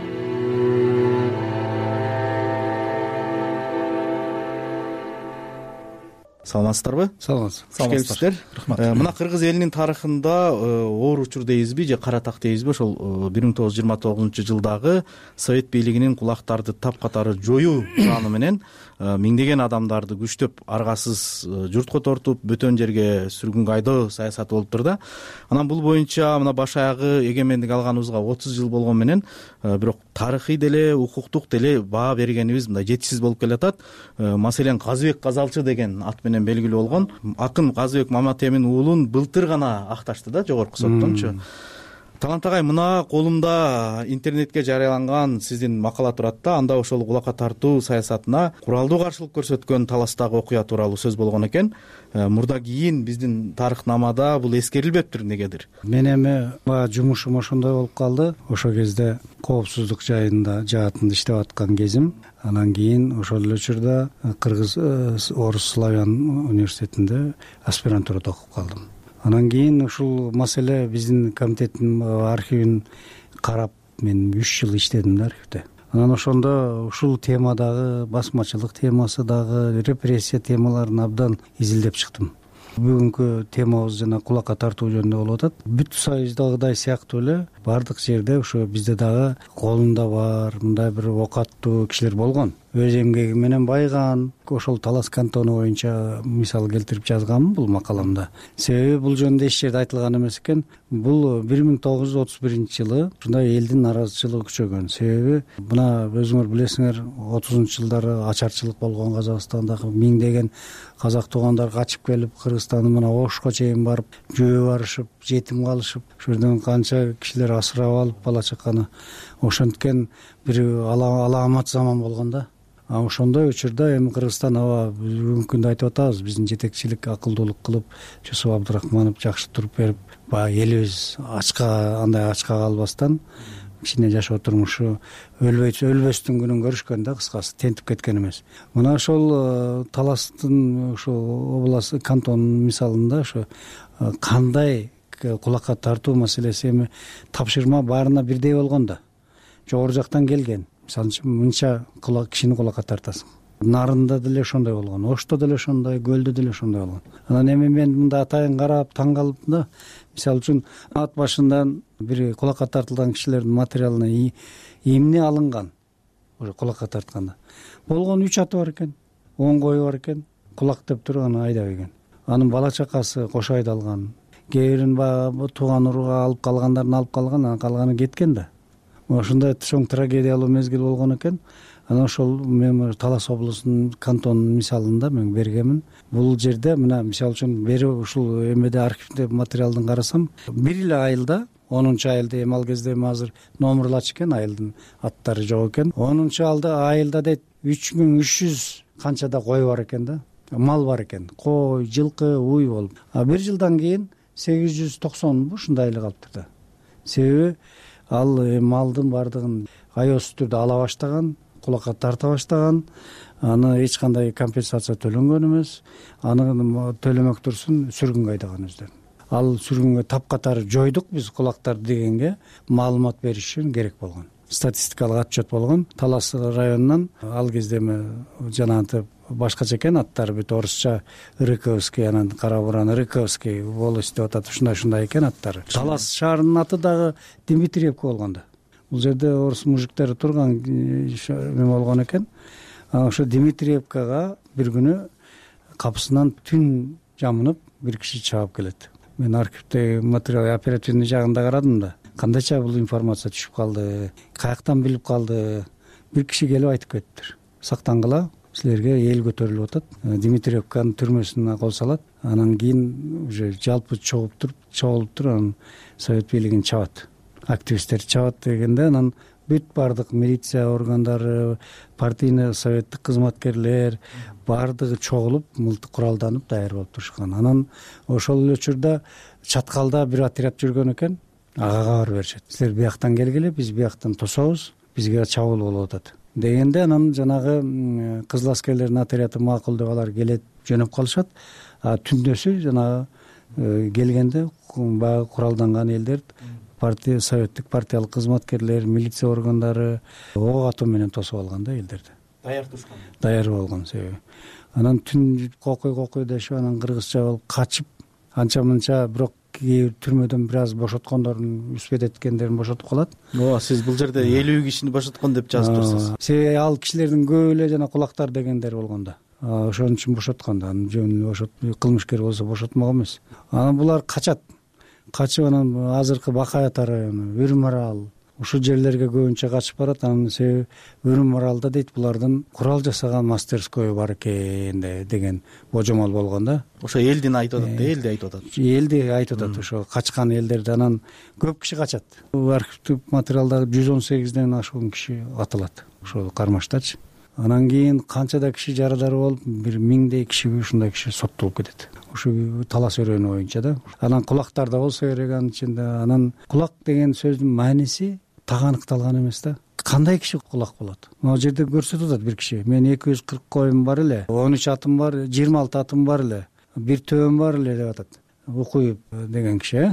[SPEAKER 24] Саламатсыздарбы?
[SPEAKER 21] Саламатсыздар.
[SPEAKER 24] Рахмат. Мына кыргыз элинин тарыхында оор учур дейбизби же кара так дейбизби, ошол 1929 жылдагы совет бийлигинин кулактарды тапкатары жоюу планы менен миңдеген адамдарды күчтөп аргасыз журтко тартып, бөтөн жерге сүргүнгө айдоо саясаты болуптур да. Анан бул боюнча мына баш аягы эгемендик алганыбызга 30 жыл болгон менен бирок тарыхый деле, укуктук деле баа бергенибиз мындай жетишсиз болуп келатат. Маселен Казыбек Казалчы деген ат менен белгилүү болгон акын Казыбек Маматемин уулун былтыр гана акташты да жогорку соттончу. талант агай, мына колумда интернетке жарыяланган сиздин макала турат да. Анда ошол кулакка тартуу саясатына куралдуу каршылык көрсөткөн Таластагы окуя тууралуу сөз болгон экен. Мурда кийин биздин тарыхнамада бул эскерилбептир, негедир?
[SPEAKER 3] Мен эми баягы жумушум ошондой болуп калды. Ошол кезде коопсуздук жаатында иштеп аткан кезим. Анан кийин ошол эле учурда Кыргыз Орус Славян университетинде аспирантурада окуп калдым. Анан кийин ушул маселе биздин комитеттин архивин карап мен 3 жыл иштедим да архивде. Анан ошондо ушул темадагы басмачылык темасы дагы, репрессия темаларын абдан изилдеп чыктым. Бүгүнкү темабыз жана кулакка тартуу жөнүндө болуп атат. Бүт союздагыдай сыяктуу эле баардык жерде ошо бизде дагы колунда бар мындай бир окаттуу кишилер болгон. Өз эмгеги менен байыган, ошол Талас кантону боюнча мисал келтирип жазганмын бул макаламда. Себеби бул жөнүндө эч жерде айтылган эмес экен. Бул 1931-жылы ушундай элдин наразычылыгы күчөгөн. Себеби мына өзүңөр билесиңер, 30-жылдары ачарчылык болгон Казакстандагы миңдеген казак туугандар качып келип, Кыргызстандын мына Ошко чейин барып, жөө барышып, жетим калышып, ошол жерден канча кишилер асырап алып бала чаканы. Ошенткен бир аламат заман болгон да. Ошондой учурда эми Кыргызстан аба бүгүнкү күндө айтып атабыз, биздин жетекчилик акылдуулук кылып, Жусуп Абдрахманов жакшы туруп берип, баягы элибиз андай ачка калбастан кичине жашоо турмушу өлбөстүн күнүн көрүшкөн да, кыскасы тентип кеткен эмес. Мына ошол Таластын ошол область кантон мисалында ошо кандай кулакка тартуу маселеси эми тапшырма баарына бирдей болгон да. Жогору жактан келген. Мисалы үчүн мынча кишини кулакка тартасың. Нарында деле ошондой болгон, Ошто деле ошондой, Көлдө деле ошондой болгон. Анан эми мен мында атайын карап таң калып да, мисалы үчүн ат башынан бир кулакка тартылган кишилердин материалына эмне алынган, уже кулакка тартканда. Болгон 3 аты бар экен, 10 кою бар экен, кулак деп туруп аны айдап ийген. Анын бала чакасы кошо айдалган. Кээ бирин баягы тууган урууга алып калгандарын алып калган, анан калганы кеткен да. Ошондой чоң трагедиялуу мезгил болгон экен. Анан ошол мен Талас облусунун кантонунун мисалында мен бергенмин. Бул жерде мына мисалы үчүн бери ушул эмеде архивде материалдын карасам, бир эле айылда 10-айылда эми ал кезде азыр номурлач экен, айылдын аттары жок экен. 10-айылда дейт 3300 канчада кой бар экен да. Мал бар экен. Кой, жылкы, уй болуп. Бир жылдан кийин 890 ушундай эле калыптыр да. Себеби ал малдын бардыгын аёсуз түрдө ала баштаган, кулакка тарта баштаган, аны эч кандай компенсация төлөнгөн эмес, аны төлөмөк турсун сүргүнгө айдаган өздөрүн. Ал сүргүнгө тапкатары жойдук биз кулактарды дегенге маалымат бериш үчүн керек болгон. Статистикалык отчет болгон. Талас районунан ал кезде жанагынтип башкача экен аттары, бүт орусча Рыковский, анан Кара Буран Рыковский волость деп атат, ушундай экен аттары. Талас шаарынын аты дагы Дмитриевка болгон да. Бул жерде орус мужиктери турган болгон экен. Ошо Дмитриевкага бир күнү капысынан түн жамынып бир киши чаап келет. Мен архивдеги материал оперативный жагында карадым да. Кандайча бул информация түшүп калды, каяктан билип калды? Бир киши келип айтып кетиптир. Сактангыла, силерге эл көтөрүлүп атат. Дмитриевканын түрмөсүнө кол салат. Анан кийин уже жалпы чогулуп туруп, анан совет бийлигин чабат. Активисттер чабат дегенде, анан бүт бардык милиция органдары, партийный советтик кызматкерлер бардыгы чогулуп, мылтык куралданып даяр болуп турушкан. Анан ошол эле учурда Чаткалда бир отряд жүргөн экен. Ага кабар беришет. Силер бияктан келгиле, биз бияктан тособуз, бизге чабуул болуп атат дегенде, анан жанагы кызыл аскерлердин отряды макул деп алар келет, жөнөп калышат. Түндөсү жанагы келгенде баягы куралданган элдер, партия, советтик партиялык кызматкерлер, милиция органдары ок атуу менен тосуп алган да элдерди.
[SPEAKER 24] Даяр турушкан.
[SPEAKER 3] Даяр болгон себеби. Анан түн кокой дешип, анан кыргызча болуп качып, анча-мынча, бирок түрмөдөн бир аз бошоткондордун, үспөт эткендерин бошотуп калат.
[SPEAKER 24] Сиз бул жерде 50 кишини бошоткон деп жазып турсуз.
[SPEAKER 3] Себеби ал кишилердин көбү эле жана кулактар дегендер болгон да. Ошон үчүн бошоткон да. Жөн кылмышкер болсо бошотмок эмес. Анан булар качат. Качып, анан азыркы Бакай ата району, Үрмарал, ушул жерлерге көбүнчө качып барат. Анын себеби Өрүм аралда дейт булардын курал жасаган мастерскойу бар экен деген божомол болгон да.
[SPEAKER 24] Ошо элдин айтып атат да, элди айтып атат.
[SPEAKER 3] Элди айтып атат, ошо качкан элдерди. Анан көп киши качат. Архивдик материалдагы 118ден ашуун киши атылат ошол кармаштачы. Анан кийин канчада киши жарадар болуп, бир 1000дей киши ушундай киши соттолуп кетет. Ушу талас өрөөнү боюнча да. Анан кулактар да болсо керек анын ичинде. Анан кулак деген сөздүн мааниси так аныкталган эмес да. Кандай киши кулак болот? Могу жерде көрсөтүп атат бир киши. Мен 240 коюм бар эле, 13 атым бар, 26 атым бар эле, бир төбөм бар эле деп атат. Укуюп деген киши,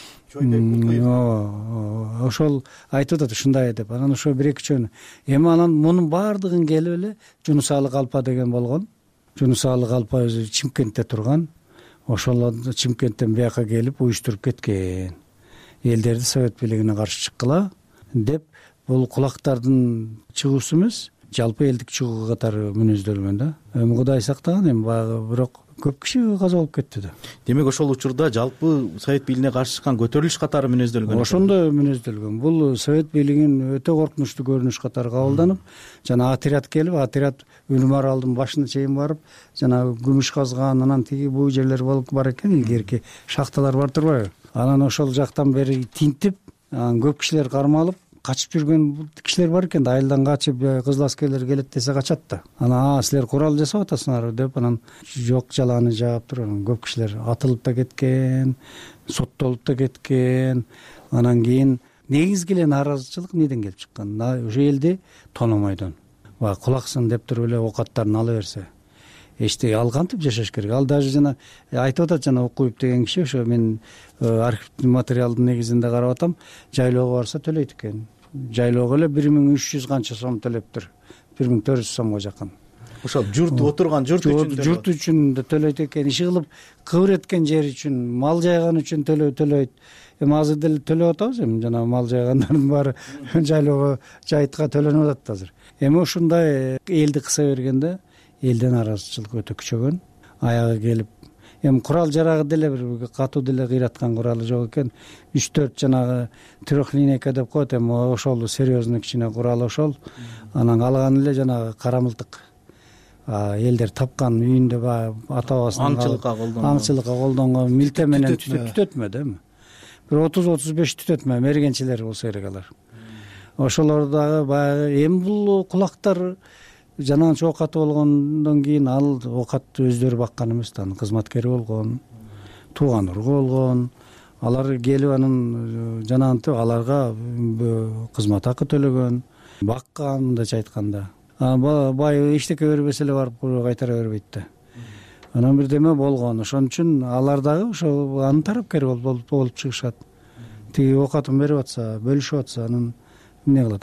[SPEAKER 3] ошол айтып атат ушундай деп. Анан ошо бир-эки жөн. Эми анан мунун баардыгын келип эле Жунусалы Калпа деген болгон. Жунусалы Калпа өзү Чимкентте турган. Ошол Чимкенттен бияка келип уюштуруп кеткен. Элдерди Совет бийлигине каршы чыккыла деп бул кулактардын чыгуусу эмес, жалпы элдик чыгуу катары мүнөздөлгөн да. Эми Кудай сактаган, эми баягы бирок көп киши каза болуп кетти да.
[SPEAKER 24] Демек ошол учурда жалпы Совет бийлигине каршы чыккан көтөрүлүш катары мүнөздөлгөн.
[SPEAKER 3] Ошондой мүнөздөлгөн. Бул Совет бийлигин өтө коркунучтуу көрүнүш катары кабылданып, жана отряд келип, отряд Өрүм аралдын башына чейин барып, жана күмүш казган, анан тиги бул жерлер болуп бар экен, илгерки шахталар бар турбайбы? Анан ошол жактан бери тинтип, көп кишилер кармалып, качып жүргөн кишилер бар экен да. Айылдан качып, кызыл аскерлер келет десе качат да. Анан силер курал жасап атасыңарбы деп, анан жок жаланы жаап туруп, анан көп кишилер атылып да кеткен, соттолуп да кеткен. Анан кийин негизги эле нааразычылык неден келип чыккан? Ошо элди тономойдон. Кулаксын деп туруп эле оокаттарын ала берсе, эчтеке ал кантип жашаш керек? Ал даже жана айтып атат, жана Окуюп деген киши, ошо мен архивдик материалдын негизинде карап атам, жайлоого барса төлөйт экен. Жайлоого эле 1300 канча сом төлөптүр. 1400 сомго жакын.
[SPEAKER 24] Ошол журт отурган журт
[SPEAKER 3] үчүн да төлөйт экен. Иши кылып кыбыр эткен жер үчүн, мал жайган үчүн төлөйт. Эми азыр деле төлөп атабыз, эми жана мал жайгандардын баары жайлоого жайтка төлөнүп атат азыр. Эми ушундай элди кыса бергенде элден нааразычылык өтө күчөгөн. Аягы келип, эми курал жарагы деле бир катуу деле кыйраткан куралы жок экен. 3-4 жанагы трехлинейка деп коет, эми ошол серьезный кичине курал ошол. Анан калган эле жанагы кара мылтык. Элдер тапкан үйүндө ата-бабасынан аңчылыкка колдонгон милте менен түтөтмө да эми. Бир 30-35 түтөтмө мергенчилер болсо керек алар. Ошолор дагы баягы эми бул кулактар жанагынча оокаты болгондон кийин ал оокат өздөрү баккан эмес да, анын кызматкери болгон, тууган ургу болгон. Алар келип анын жанагынтип аларга кызмат акы төлөгөн, баккан, мындайча айтканда. Бай эчтеке бербесе эле барып кайтара бербейт да. Анан бирдеме болгон. Ошон үчүн алар дагы ошо анын тарапкери болуп чыгышат. Тиги оокатын берип атса, бөлүшүп атса, анан эмне кылат?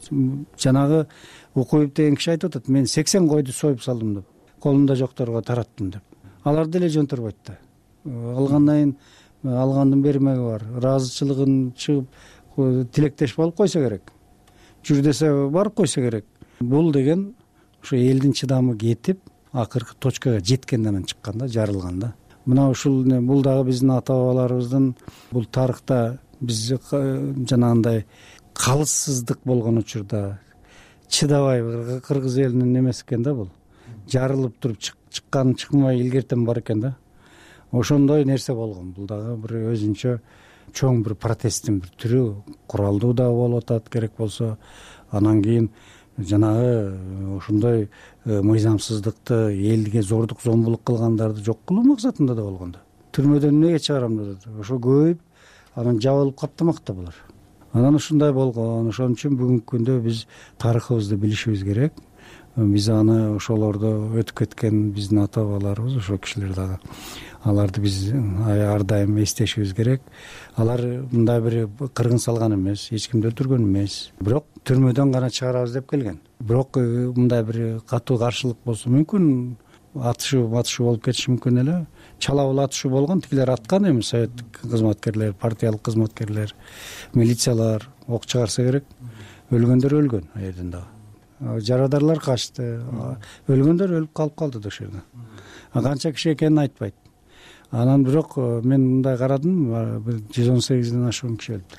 [SPEAKER 3] Жанагы Окуюп деген киши айтып атат, мен 80 койду союп салдым деп, колумда жокторго тараттым деп. Алар деле жөнтөрбөйт да. Алгандан кийин алгандын бермеги бар. Ыраазычылыгын чыгып, тилектеш болуп койсо керек. Жүр десе барып койсо керек. Бул деген ошо элдин чыдамы кетип, акыркы точкага жеткенден анан чыккан да, жарылган да. Мына ушул бул дагы биздин ата-бабаларыбыздын бул тарыхта биз жанагындай калыссыздык болгон учурда чыдабай кыргыз элинин эмес экен да, бул жарылып туруп чыккан чыкмай илгертен бар экен да. Ошондой нерсе болгон. Бул дагы бир өзүнчө чоң бир протесттин бир түрү, куралдуу да болуп атат керек болсо. Анан кийин жанагы ошондой мыйзамсыздыкты, элге зордук зомбулук кылгандарды жок кылуу максатында да болгон да. Түрмөдөн эмнеге чыгарам деп ошо көбөйүп, анан жабылып каттамак да булар. Анан ушундай болгон. Ошон үчүн бүгүнкү күндө биз тарыхыбызды билишибиз керек. Биз аны ошолордо өтүп кеткен биздин ата-бабаларыбыз, ошол кишилер дагы аларды биз ар дайым эстешибиз керек. Алар мындай бир кыргын салган эмес, эч кимди өлтүргөн эмес. Бирок түрмөдөн гана чыгарабыз деп келген. Бирок мындай бир катуу каршылык болсо мүмкүн, атышуу болуп кетиши мүмкүн эле. Чалабыл атышуу болгон, тигилер аткан эми советтик кызматкерлер, партиялык кызматкерлер, милициялар ок чыгарса керек. Өлгөндөр өлгөн ал жерден дагы. Жарадарлар качты, өлгөндөр өлүп калып калды да ошол жерде. Канча киши экенин айтпайт. Анан бирок мен мындай карадым, 118ден ашуун киши өлүптүр.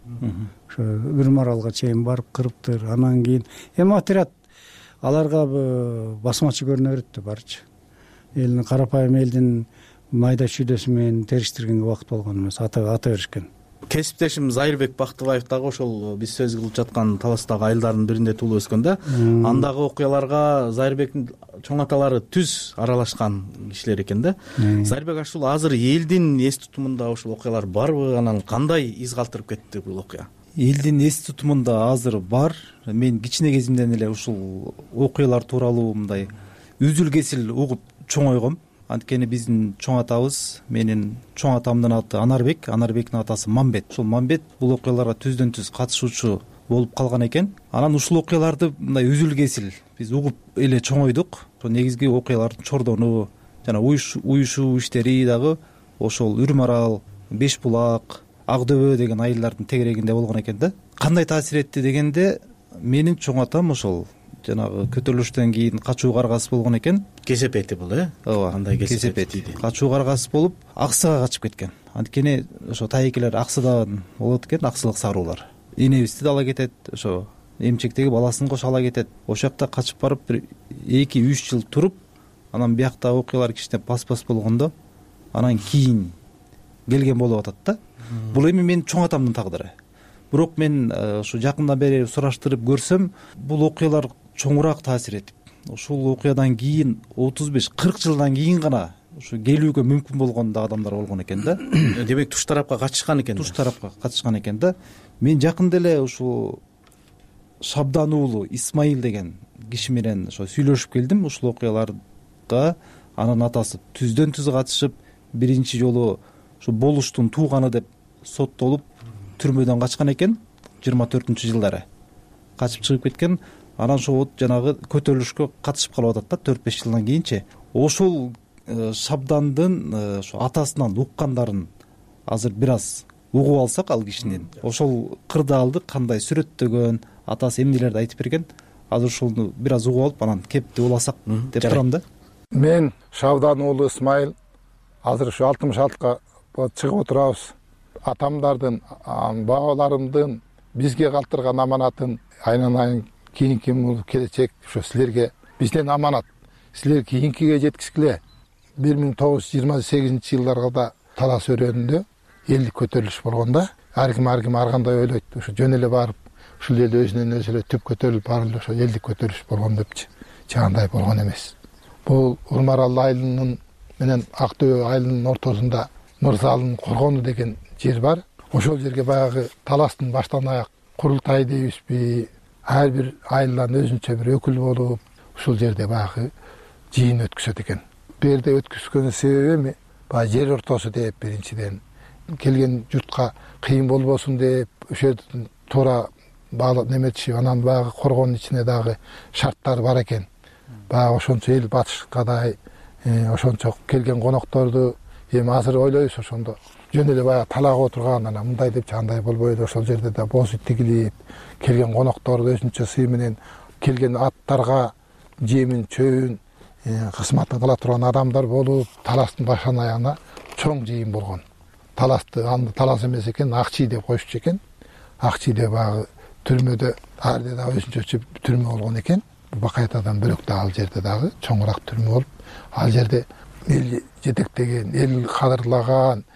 [SPEAKER 3] ошо үрүм аралга чейин барып кырыптыр. Анан кийин эми отряд аларга басмачы көрүнө берет да барчы. Элдин карапайым элдин майда чүйдөсү менен териштиргенге убакыт болгон эмес, ата беришкен.
[SPEAKER 24] Кесиптешим Зайырбек Бактыбаев дагы ошол биз сөз кылып жаткан Таластагы айылдардын биринде туулуп өскөн да. Андагы окуяларга Зайырбектин чоң аталары түз аралашкан кишилер экен да. Зайырбек ушул азыр элдин эс тутумунда ушул окуялар барбы? Анан кандай из калтырып кетти бул окуя? Элдин эс тутумунда азыр бар. Мен кичине кезимден эле ушул окуялар тууралуу мындай үзүл кесил угуп чоңойгом. Анткени биздин чоң атабыз, менин чоң атамдын аты Анарбек, Анарбектин атасы Мамбет. Ушул Мамбет бул окуяларга түздөн түз катышуучу болуп калган экен. Анан ушул окуяларды мындай үзүл кесил биз угуп эле чоңойдук. Ошо негизги окуялардын чордону жана уюшуу иштери дагы ошол Үрүм арал, Беш булак, Ак дөбө деген айылдардын тегерегинде болгон экен да. Кандай таасир этти дегенде, менин чоң атам ошол жанагы көтөрүлүштөн кийин качуу каргасы болгон экен. Кесеп эти бул, ооба, андай кесеп эти. Качуу каргасы болуп, Аксыга качып кеткен. Анткени ошо тайекелер Аксыдан болот экен, аксылык саруулар. Энебизди да ала кетет, ошо эмчектеги баласын кошо ала кетет. Ошол жакта качып барып бир 2-3 жыл туруп, анан биякта окуялар кичине пас болгондо, анан кийин келген болуп атат да. Бул эми менин чоң атамдын тагдыры. Бирок мен ушу жакындан бери сураштырып көрсөм, бул окуялар чоңураак таасир этип, ушул окуядан кийин 35-40 жылдан кийин гана ушу келүүгө мүмкүн болгон да адамдар болгон экен да. Демек туш тарапка катышкан экен. Туш тарапка катышкан экен да. Мен жакында эле ушул Шабдан уулу Исмаил деген киши менен ошо сүйлөшүп келдим ушул окуяларга. Анын атасы түздөн түз катышып, биринчи жолу ушу болуштун тууганы деп соттолуп түрмөдөн качкан экен 24-жылдары. Качып чыгып кеткен. Анан ошо жанагы көтөрүлүшкө катышып калып атат да 4-5 жылдан кийинчи. Ошол Шабдандын ошо атасынан уккандарын азыр бир аз угуп алсак ал кишинин, ошол кырдаалды кандай сүрөттөгөн, атасы эмнелерди айтып берген, азыр ошону бир аз угуп алып анан кепти уласак деп турам да.
[SPEAKER 5] Мен Шабдан уулу Исмаил азыр ушу 66га чыгып отурабыз. Атамдардын, бабаларымдын бизге калтырган аманатын айнан кийинки келечек ошо силерге бизден аманат. Силер кийинкиге жеткизгиле. 1928-жылдарга да Талас өрөөнүндө элдик көтөрүлүш болгон да. Ар ким ар кандай ойлойт. Ошо жөн эле барып, ушул эл өзүнөн өзү эле түп көтөрүлүп барып ошо элдик көтөрүлүш болгон депчи. Чагандай болгон эмес. Бул Үрүм арал айылынын менен Ак дөбө айылынын ортосунда Мырзалдын коргону деген жер бар. Ошол жерге баягы Таластын баштан аяк курултай дейбизби, ар бир айылдан өзүнчө бир өкүл болуп, ушул жерде баягы жыйын өткөзөт экен. Бу жерде өткөзгөнүн себеби эми баягы жер ортосу деп, биринчиден келген журтка кыйын болбосун деп, ошол жерден туура баалап неметишип, анан баягы коргонун ичине дагы шарттар бар экен. Баягы ошончо эл батышкадай, ошончо келген конокторду эми азыр ойлойбуз ошондо жөн эле баягы талаага отурган, анан мындай депчи андай болбойду. Ошол жерде да боз ит тигилип, келген конокторду өзүнчө сый менен келген аттарга жемин, чөбүн кызматын кыла турган адамдар болуп, Таластын башынан аягына чоң жыйын болгон. Таласты анда Талас эмес экен, Акчий деп коюшчу экен. Акчийде баягы түрмөдө, ар жерде да өзүнчө түрмө болгон экен. Бакайтадан бөлөк да ал жерде дагы чоңураак түрмө болуп, ал жерде эл жетектеген, эл кадырлаган,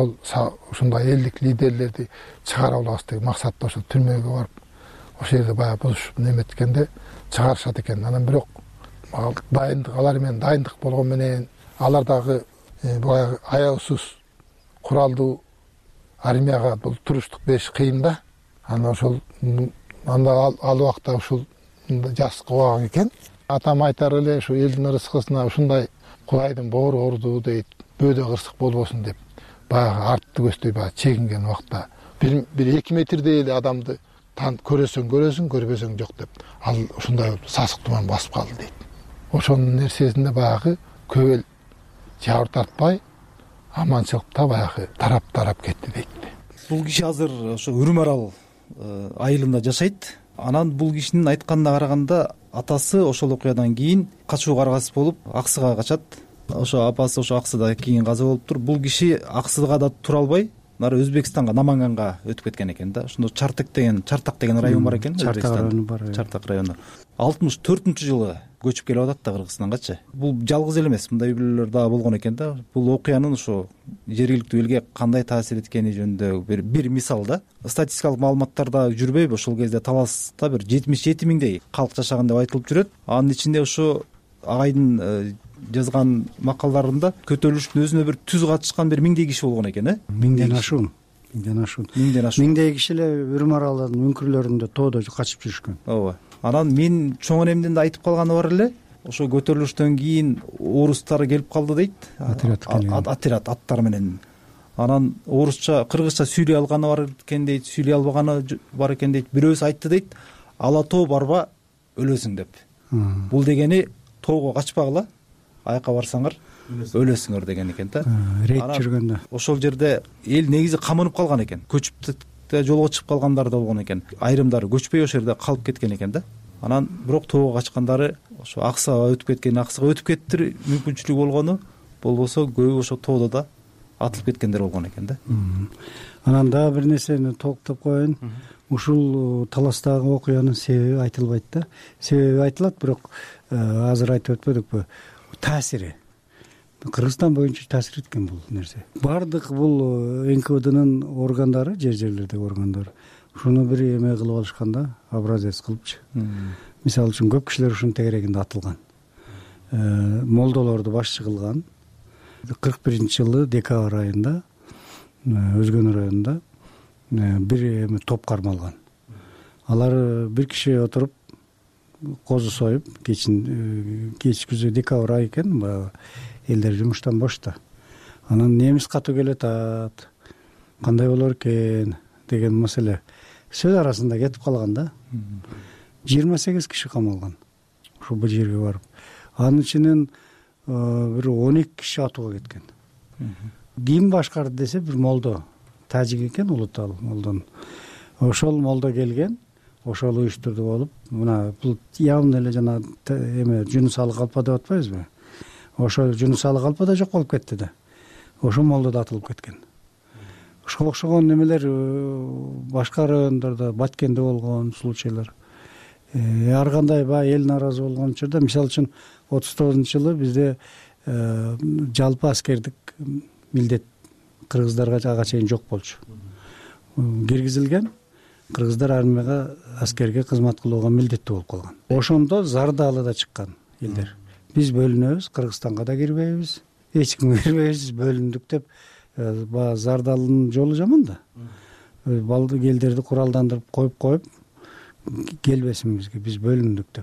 [SPEAKER 5] ушундай элдик лидерлерди чыгара алабыз деген максатта ошол түрмөгө барып, ошол жерде баягы бузушуп неметкенде чыгарышат экен. Анан бирок дайындык, алар менен дайындык болгон менен алар дагы баягы аябсыз куралдуу армияга бул туруштук бериш кыйын да. Анан ошол анда ал убакта ушул жас кубаган экен. Атам айтар эле ушу элдин ырыскысына ушундай Кудайдын боору орду дейт, бөөдө кырсык болбосун деп, баягы артты көздөй баягы чегинген убакта бир 2 метрдей эле адамды көрөсөң, көрбөсөң жок деп, ал ушундай сасык туман басып калды дейт. Ошонун нерсесинде баягы көп эл жабыр тартпай, аманчылыкта баягы тарап кетти дейт.
[SPEAKER 24] Бул киши азыр ошо Үрүм арал айылында жашайт. Анан бул кишинин айтканына караганда атасы ошол окуядан кийин качуу каргасы болуп Аксыга качат. Ошо апасы ошо Аксыда кийин каза болуптур. Бул киши Аксыга да тура албай, булар Өзбекстанга, Наманганга өтүп кеткен экен да. Ошондо Чартак деген район бар экен.
[SPEAKER 3] Чартак району бар.
[SPEAKER 24] Чартак району 64-жылы көчүп келип атат да Кыргызстангачы. Бул жалгыз эле эмес, мындай үй-бүлөлөр дагы болгон экен да. Бул окуянын ошо жергиликтүү элге кандай таасир эткени жөнүндө бир мисал да. Статистикалык маалыматтарда жүрбөйбү, ошол кезде таласта бир 77 миңдей калк жашаган деп айтылып жүрөт. Анын ичинде ошо агайдын жазган макалдарында көтөрүлүштүн өзүнө бир түз катышкан бир 1000дей киши болгон экен,
[SPEAKER 3] Миңден ашуун. Миңдей киши эле Үрүм аралынын үңкүрлөрүндө тоодо качып жүрүшкөн.
[SPEAKER 24] Ооба. Анан мен чоң энемдин да айтып калганы бар эле. Ошо көтөрүлүштөн кийин орустар келип калды дейт. Отряд аттар менен. Анан орусча, кыргызча сүйлөй алганы бар экен дейт, сүйлөй албаганы бар экен дейт. Бирөөсү айтты дейт, ала тоо барба өлөсүң деп. Бул дегени тоого качпагыла, аяка барсаңар өлөсүңөр деген экен да.
[SPEAKER 3] Рейд жүргөндө.
[SPEAKER 24] Ошол жерде эл негизи камынып калган экен. Көчүп жолго чыгып калгандар да болгон экен. Айрымдары көчпөй ошол жерде калып кеткен экен да. Анан бирок тоого качкандары ошо Аксыга өтүп кеткен, Аксыга өтүп кеттир мүмкүнчүлүгү болгону, болбосо көбү ошо тоодо да атылып кеткендер болгон экен да.
[SPEAKER 3] Анан дагы бир нерсени токтоп коеюн. Ушул таластагы окуянын себеби айтылбайт да. Себеби айтылат, бирок азыр айтып өтпөдүкпү? Таасири. Кыргызстан боюнча таасир эткен бул нерсе. Бардык бул НКВДнын органдары, жерлердеги органдары ушуну бир эме кылып алышкан да, образец кылыпчы. Мисалы үчүн көп кишилер ушунун тегерегинде атылган. Молдолорду башчы кылган. 41-жылы декабрь айында Өзгөн районунда бир эме топ кармалган. Алар бир киши отуруп козу союп, кечкүзү декабрь айы экен, баягы элдер жумуштан бошто. Анан немис катуу келет, кандай болор экен деген маселе сөз арасында кетип калган да. 28 киши камалган ушул бир жерге барып. Анын ичинен бир 12 киши атууга кеткен. Ким башкарды десе, бир молдо, тажик экен, улутал молдон. Ошол молдо келген, ошол уюштурду болуп, мына бул явно эле жана эме Жунус Алы Калпа деп атпайбызбы? Ошо Жунус Алы Калпа да жок болуп кетти да. Ошо молдо да атылып кеткен. Ошого окшогон немелер башка райондордо, Баткенде болгон случайлар. Ар кандай баягы эл нааразы болгон учурда, мисалы үчүн 39-жылы бизде жалпы аскердик милдет кыргыздарга ага чейин жок болчу. Киргизилген, кыргыздар армияга, аскерге кызмат кылууга милдеттүү болуп калган. Ошондо зардалы да чыккан элдер. Биз бөлүнөбүз, Кыргызстанга да кирбейбиз, эч кимге кирбейбиз, бөлүндүк деп баягы зардалынын жолу жаман да. Балды элдерди куралдандырып коюп келбесин бизге, биз бөлүндүк деп.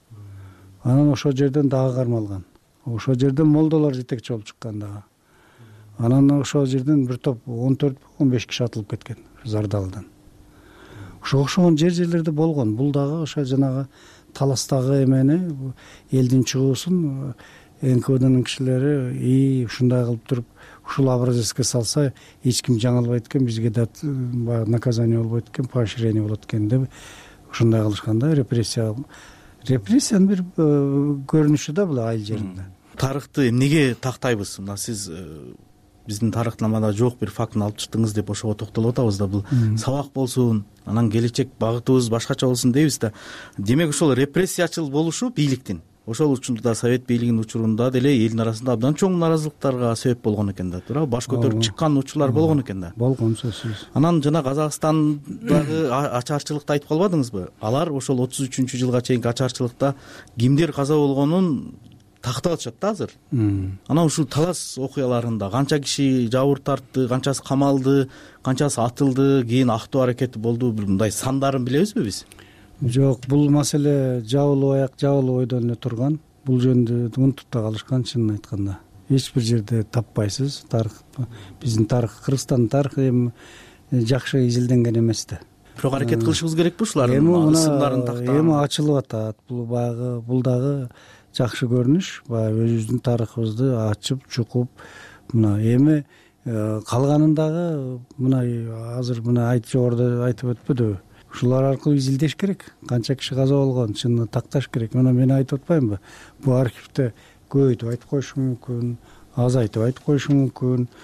[SPEAKER 3] Анан ошол жерден дагы кармалган. Ошол жерден молдолор жетекчи болуп чыккан дагы. Анан ошол жерден бир топ 14-15 киши атылып кеткен зардалдан. Ошого окшогон жерлерде болгон. Бул дагы ошо жанагы таластагы эмени, элдин чыгуусун НКВДнын кишилери ушундай кылып туруп, ушул образецке салса эч ким жаңылбайт экен, бизге да баягы наказание болбойт экен, поощрение болот экен деп ушундай кылышкан да. Репрессиянын бир көрүнүшү да бул айыл жеринде.
[SPEAKER 24] Тарыхты эмнеге тактайбыз? Мына сиз биздин тарыхнамада жок бир фактыны алып чыктыңыз деп ошого токтолуп атабыз да. Бул сабак болсун, анан келечек багытыбыз башкача болсун дейбиз да. Демек ошол репрессиячыл болушу бийликтин, ошол учурда Совет бийлигинин учурунда деле элдин арасында абдан чоң нааразылыктарга себеп болгон экен да, туура? Баш көтөрүп чыккан учурлар болгон экен да.
[SPEAKER 3] Болгон сөзсүз.
[SPEAKER 24] Анан жана Казакстандагы ачарчылыкты айтып калбадыңызбы? Алар ошол 33-жылга чейинки ачарчылыкта кимдер каза болгонун тактап атышат да азыр. Анан ушул талас окуяларында канча киши жабыр тартты, канчасы камалды, канчасы атылды, кийин актоо аракети болду, бир мындай сандарын билебизби биз?
[SPEAKER 3] Жок, бул маселе жабылып аяк, жабылып ойдон эле турган. Бул жөнүндө унутуп да калышкан, чынын айтканда. Эч бир жерде таппайсыз. Тарых, биздин тарых, Кыргызстандын тарыхы эми жакшы изилденген эмес да.
[SPEAKER 24] Бирок аракет кылышыбыз керекпи ушулардын ысымдарын тактап?
[SPEAKER 3] Эми ачылып атат. Бул дагы жакшы көрүнүш. Баягы өзүбүздүн тарыхыбызды ачып, чукуп, мына эми калганын дагы мына азыр мына жогоруда айтып өтпөдүбү? Ушулар аркылуу изилдеш керек. Канча киши каза болгон, чынын такташ керек. Мына мен айтып атпаймынбы? Бул архивде көбөйтүп айтып коюшу мүмкүн, аз айтып коюшу мүмкүн.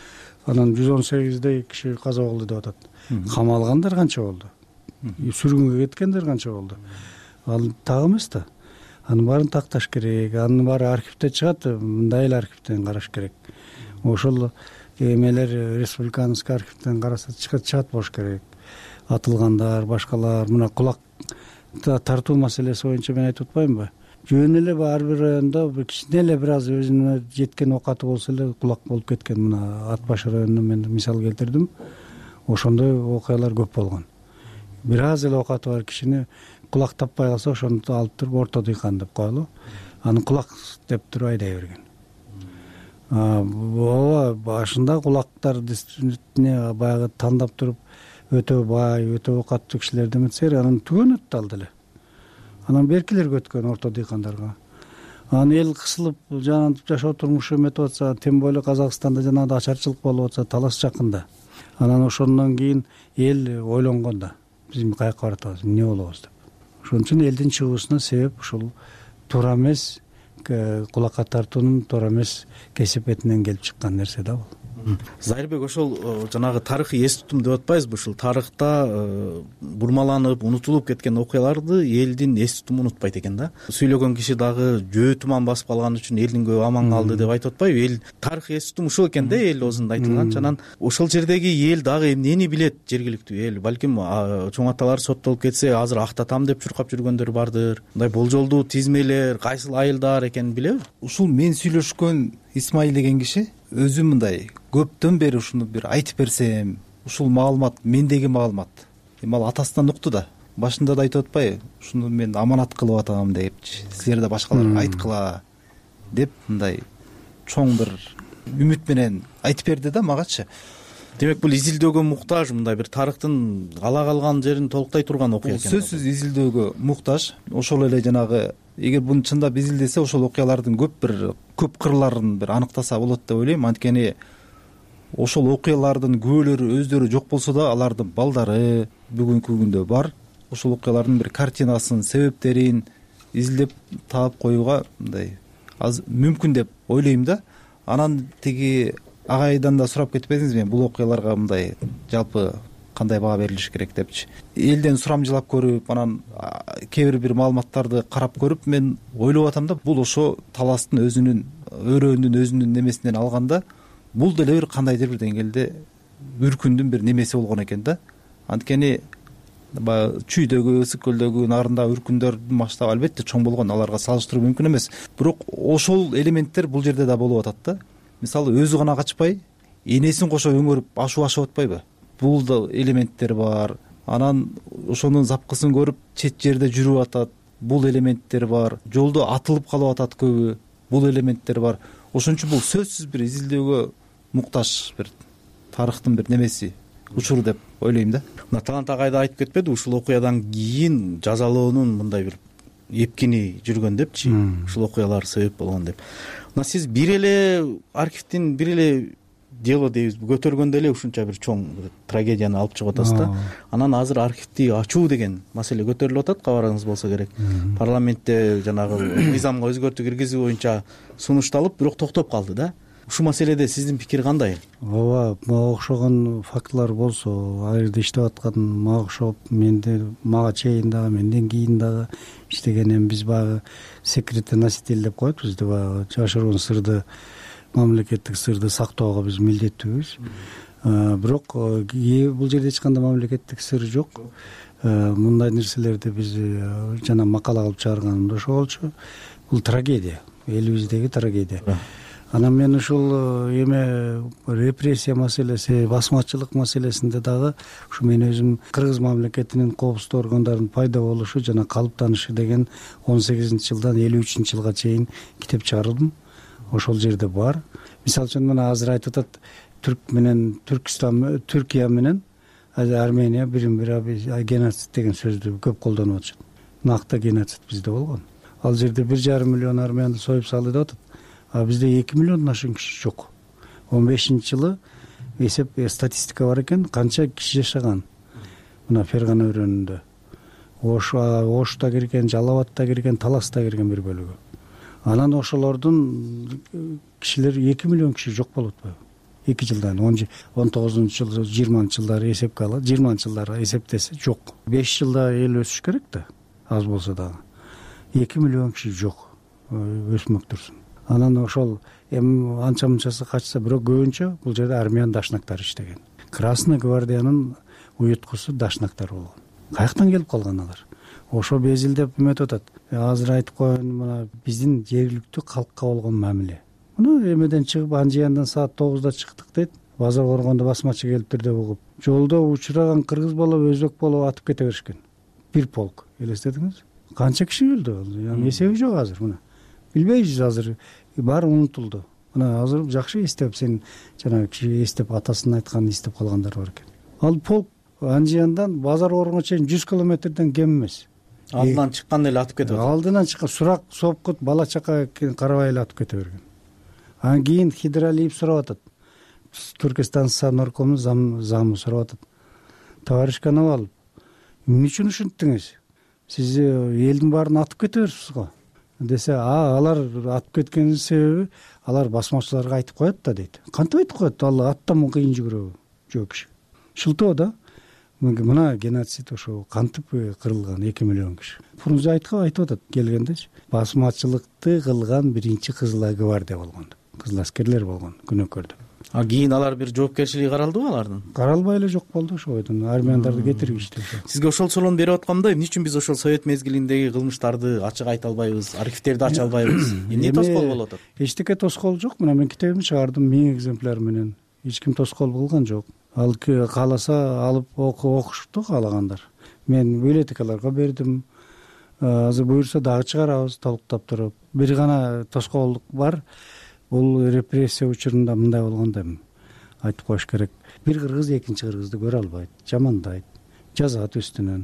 [SPEAKER 3] анан 118 киши каза болду деп атат. Камалгандар канча болду? Сүргүнгө кеткендер канча болду? Ал так эмес да. Анын баарын такташ керек. Анын баары архивде чыгат, мындай эле архивден караш керек. Ошол эмелер республиканский архивден караса чыгат болуш керек. Атылгандар, башкалар, мына кулак тартуу маселеси боюнча мен айтып атпаймынбы? Жөн эле ар бир райондо кичине эле бир аз өзүнө жеткен оокаты болсо эле кулак болуп кеткен. Мына Ат баш районунан мен мисал келтирдим. Ошондой окуялар көп болгон. Бир аз эле оокаты бар кишини кулак таппай калса ошону алып туруп орто дыйкан деп коелу. Аны кулак деп туруп айдай берген. Ооба, башында кулактар действительно баягы тандап туруп өтө бай, өтө оокаттуу кишилерди эметсер, анан түгөн өттү ал деле. Анан беркилерге өткөн орто дыйкандарга. Анан эл кысылып жанагынтип жашоо турмушу эметип атса, тем более Казакстанда жанагындай ачарчылык болуп атса, талаш жакында. Анан ошондон кийин эл ойлонгон да, биз каяка баратабыз, эмне болобуз деп. Ошон үчүн элдин чыгуусуна себеп ушул туура эмес, кулакка тартуунун туура эмес кесепетинен келип чыккан нерсе да бул.
[SPEAKER 24] Зайырбек, ошол жанагы тарыхый эс тутум деп атпайбызбы? Ушул тарыхта бурмаланып, унутулуп кеткен окуяларды элдин эс тутуму унутпайт экен да. Сүйлөгөн киши дагы жөө туман басып калган үчүн элдин көбү аман калды деп айтып атпайбы? Эл тарыхый эс тутум ушул экен да, эл оозунда айтылган. Анан ошол жердеги эл дагы эмнени билет, жергиликтүү эл? Балким чоң аталар соттолуп кетсе, азыр актатам деп чуркап жүргөндөр бардыр. Мындай болжолдуу тизмелер, кайсыл айылдар экенин билеби?
[SPEAKER 6] Ушул мен сүйлөшкөн Исмаил деген киши өзү мындай көптөн бери ушуну бир айтып берсем, ушул маалымат мендеги маалымат. Эми ал атасынан укту да. Башында да айтып атпайбы? Ушуну мен аманат кылып атам депчи. Силер да башкаларга айткыла деп мындай чоң бир үмүт менен айтып берди да магачы.
[SPEAKER 24] Демек бул изилдөөгө муктаж, мындай бир тарыхтын ала калган жерин толуктай турган окуя экен.
[SPEAKER 6] Сөзсүз изилдөөгө муктаж. Ошол эле жанагы эгер буну чындап изилдесе, ошол окуялардын көп кырларын бир аныктаса болот деп ойлойм. Анткени ошол окуялардын күбөлөрү өздөрү жок болсо да, алардын балдары бүгүнкү күндө бар. Ошол окуялардын бир картинасын, себептерин изилдеп таап коюуга мындай аз мүмкүн деп ойлойм да. Анан тиги агайдан да сурап кетпедиңизби, бул окуяларга мындай жалпы кандай баа берилиш керек депчи. Элден сурамжылап көрүп, анан кээ бир маалыматтарды карап көрүп, мен ойлоп атам да, бул ошо таластын өзүнүн өрөөнүн өзүнүн немесинен алганда, бул деле бир кандайдыр бир деңгээлде үркүндүн бир немеси болгон экен да. Анткени баягы Чүйдөгү, Ысык көлдөгү нарындагы үркүндөрдүн масштабы албетте чоң болгон, аларга салыштыруу мүмкүн эмес. Бирок ошол элементтер бул жерде да болуп атат да. Мисалы өзү гана качпай, энесин кошо өңөрүп ашуу ашып атпайбы? Бул да элементтер бар. Анан ошонун запкысын көрүп чет жерде жүрүп атат. Бул элементтер бар. Жолдо атылып калып атат көбү. Бул элементтер бар. Ошон үчүн бул сөзсүз бир изилдөөгө муктаж бир тарыхтын бир немеси, учуру деп ойлойм да.
[SPEAKER 24] Талант агай да айтып кетпеди, ушул окуядан кийин жазалоонун мындай бир эпкини жүргөн депчи, ушул окуялар себеп болгон деп. Мына сиз бир эле архивдин бир эле дело дейбизби, көтөргөндө эле ушунча бир чоң трагедияны алып чыгып атасыз да. Анан азыр архивди ачуу деген маселе көтөрүлүп атат, кабарыңыз болсо керек. Парламентте жанагы мыйзамга өзгөртүү киргизүү боюнча сунушталып, бирок токтоп калды да. Ушул маселеде сиздин пикир кандай?
[SPEAKER 3] Ооба, мага окшогон фактылар болсо, ал жерде иштеп аткан мага окшоп, мага чейин дагы, менден кийин дагы иштеген, эми биз баягы секретный носитель деп коет бизди, баягы жашыруун сырды, мамлекеттик сырды сактоого биз милдеттүүбүз. Бирок бул жерде эч кандай мамлекеттик сыр жок. Мындай нерселерди биз жана макала кылып чыгарганымда ошо болчу. Бул трагедия, элибиздеги трагедия. Анан мен ушул эме репрессия маселеси, басмачылык маселесинде дагы ушу мен өзүм Кыргыз мамлекетинин коопсуздук органдарынын пайда болушу жана калыптанышы деген 18-жылдан 53-жылга чейин китеп чыгардым. Ошол жерде бар. Мисалы үчүн мына азыр айтып атат, Түрк менен Түркистан, Түркия менен Армения бирин-бири геноцид деген сөздү көп колдонуп атышат. Накты геноцид бизде болгон. Ал жерде 1,5 миллион армянды союп салды деп атат. А бизде 2 миллиондон ашык киши жок. 15-жылы эсеп статистика бар экен, канча киши жашаган. Мына Фергана өрөөнүндө. Ошта кирген, Жалалабадта кирген, Таласта кирген бир бөлүгү. Анан ошолордун кишилер 2 миллион киши жок болуп атпайбы? 2 жылдан 19 жыл 20 жылдары эсепке алат, 20 жылдары эсептесе жок. 5 жылда эл өсүш керек да, аз болсо дагы. 2 миллион киши жок, өсмөк турсун. Анан ошол эми анча мынчасы качса, бирок көбүнчө бул жерде армян дашнактары иштеген. Красный гвардиянын уюткусу дашнактар болгон. Каяктан келип калган алар? Ошо безилдеп эметип атат. Азыр айтып коеюн, мына биздин жергиликтүү калкка болгон мамиле. Муну эмеден чыгып, Анжияндан саат 9-да чыктык дейт. Базар коргондо басмачы келиптир деп угуп, жолдо учураган кыргыз болуп, өзбек болуп атып кете беришкен. Бир полк, элестетиңиз? Канча киши өлдү? Эсеби жок азыр мына. Билбейбиз азыр, баары унутулду. Мына азыр жакшы эстеп, сен жанагы киши эстеп, атасынын айтканын эстеп калгандар бар экен. Ал полк Анжияндан базар коргонго чейин 100 километрден кем эмес.
[SPEAKER 24] Алдынан чыкканда эле атып кетип атат.
[SPEAKER 3] Алдынан чыккан сурак, сопкут, бала чака карабай эле атып кете берген. Анан кийин Хидралиев сурап атат. Түркистан наркому замы сурап атат. Товарищ Коновалов, эмне үчүн ушинттиңиз? Сиз элдин баарын атып кете берипсиз го десе, алар атып кеткенин себеби алар басмачыларга айтып коет да дейт. Кантип айтып коет? Ал аттан кыйын жүгүрөбү? Жок. Шылтоо да. Мына геноцид ошо кантип кырылган 2 миллион киши. Фрунзе айтып атат келгендечи. Басмачылыкты кылган биринчи Кызыл гвардия болгон. Кызыл аскерлер болгон, күнөөкөрдө.
[SPEAKER 24] Кийин алар бир жоопкерчилиги каралдыбы алардын?
[SPEAKER 3] Каралбай эле жок болду ошо бойдон. Армяндарды кетиргичти.
[SPEAKER 24] Сизге ошол суроonu берип атканда, эмне үчүн биз ошол совет мезгилиндеги кылмыштарды ачык айта албайбыз, архивтерди ача албайбыз? Эмне тоскоол болуп атат?
[SPEAKER 3] Эчтеке тоскоол жок. Мына мен китебимди чыгардым 1000 экземпляр менен. Эч ким тоскоол кылган жок. Ал кааласа алып окушту каалагандар. Мен библиотекаларга бердим. Азыр буюрса дагы чыгарабыз, толуктап туруп. Бир гана тоскоолдук бар. Бул репрессия учурунда мындай болгондо айтып коюш керек. Бир кыргыз экинчи кыргызды көрө албайт, жамандайт, жазат үстүнөн.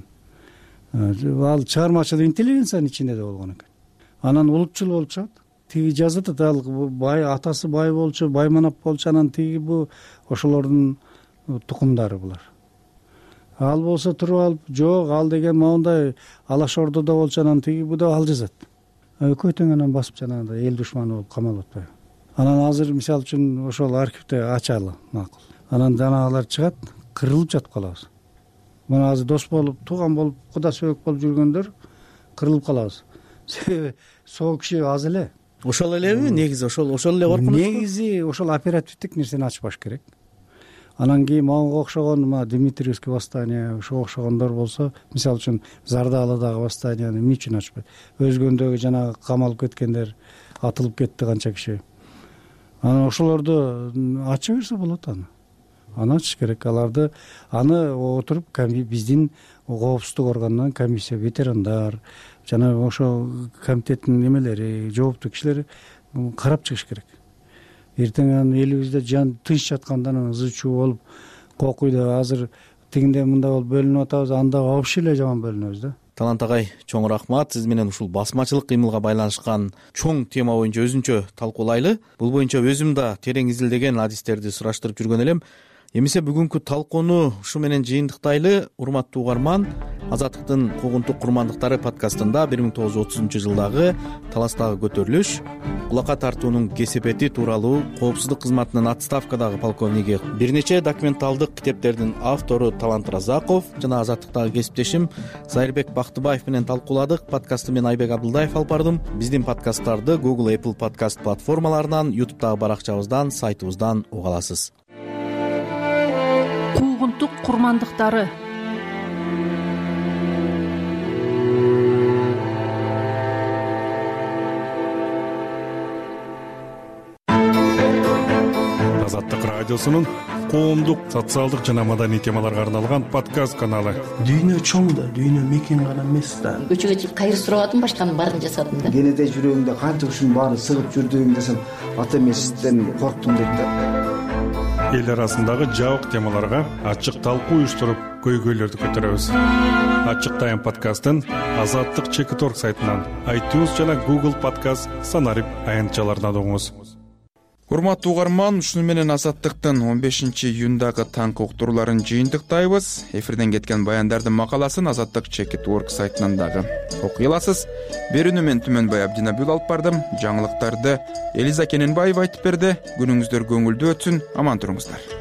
[SPEAKER 3] Ал чыгармачылык интеллигенциянын ичинде да болгон экен. Анан улутчул болуп чыгат. Тиги жазат, ал бай, атасы бай болчу, байманап болчу, анан тиги бу ошолордун тукумдары булар. Ал болсо туруп алып, жок, ал деген моундай Алаш Ордодо болчу, анан тиги бу да ал жазат. Экөө тең анан басып жанагындай эл душманы болуп камалып атпайбы? Анан азыр мисалы үчүн ошол архивде ачалы макул. Анан жанагылар чыгат, кырылып жатып калабыз. Мына азыр дос болуп, тууган болуп, куда сөбөк болуп жүргөндөр кырылып калабыз. Себеби сол киши аз эле.
[SPEAKER 24] Ошол элеби негизи? Ошол эле коркунуч.
[SPEAKER 3] Негизи ошол оперативдик нерсени ачпаш керек. Анан кийин мага окшогон Дмитриевский восстание, ошого окшогондор болсо, мисалы үчүн Зардалыдагы восстанияны эмне үчүн ачпайт? Өзгөндөгү жанагы камалып кеткендер, атылып кетти канча киши. Анан ошолорду ача берсе болот аны. Аны ачыш керек. Аларды аны отуруп биздин коопсуздук органынан комиссия, ветерандар, жана ошо комитеттин немелери, жооптуу кишилер карап чыгыш керек. Эртең анан элибизде жан тынч жаткандан ызы чуу болуп, кокуйда азыр тигинде мындай болуп бөлүнүп атабыз, анда вообще эле жаман бөлүнөбүз да.
[SPEAKER 24] Талант агай, чоң рахмат. Сиз менен ушул басмачылык кыймылга байланышкан чоң тема боюнча өзүнчө талкуулайлы. Бул боюнча өзүм да терең изилдеген адистерди сураштырып жүргөн элем. Эмесе бүгүнкү талкууну ушу менен жыйынтыктайлы. Урматтуу угарман, Азаттыктын куугунтук курмандыктары подкастында 1930 жылдагы Таластагы көтөрүлүш, кулакка тартуунун кесепети тууралуу коопсуздук кызматынын отставкадагы полковниги, бир нече документалдык китептердин автору Талант Разаков жана Азаттыктагы кесиптешим Зайырбек Бактыбаев менен талкууладык. Подкастты мен Айбек Абдылдаев алып бардым. Биздин подкасттарды Google, Apple подкаст платформаларынан, YouTube'дагы баракчабыздан, сайтыбыздан уга аласыз.
[SPEAKER 23] Куугунтук курмандыктары.
[SPEAKER 7] Азаттык радиосунун коомдук, социалдык жана маданий темаларга арналган подкаст каналы.
[SPEAKER 8] Дүйнө чоң да, дүйнө мекен гана эмес да.
[SPEAKER 9] Көчөгө чыгып кайыр сурабадым, башканын баарын жасадым да.
[SPEAKER 13] Кенеде жүрөгүңдө канча ушунун баары сыгып жүрдүң десем, ата эмесизден корктум дейт да.
[SPEAKER 7] Эл арасындагы жабык темаларга ачык талкуу уюштуруп, көйгөйлөрдү көтөрөбүз. Ачык тайм подкастын Азаттык Чекиторг сайтынан, iTunes жана Google подкаст санарип аянтчаларынан угуңуз.
[SPEAKER 2] урматтуу угарман, ушуну менен Азаттыктын 15-июндагы таңкы уктурууларын жыйынтыктайбыз. Эфирден кеткен баяндардын макаласын Азаттык Чекит.org сайтынан дагы окуй аласыз. Берүүнү мен Түмөнбай Абдинабил алып бардым. Жаңылыктарды Элиза Кененбаева айтып берди. Күнүңүздөр көңүлдүү өтсүн, аман туруңуздар.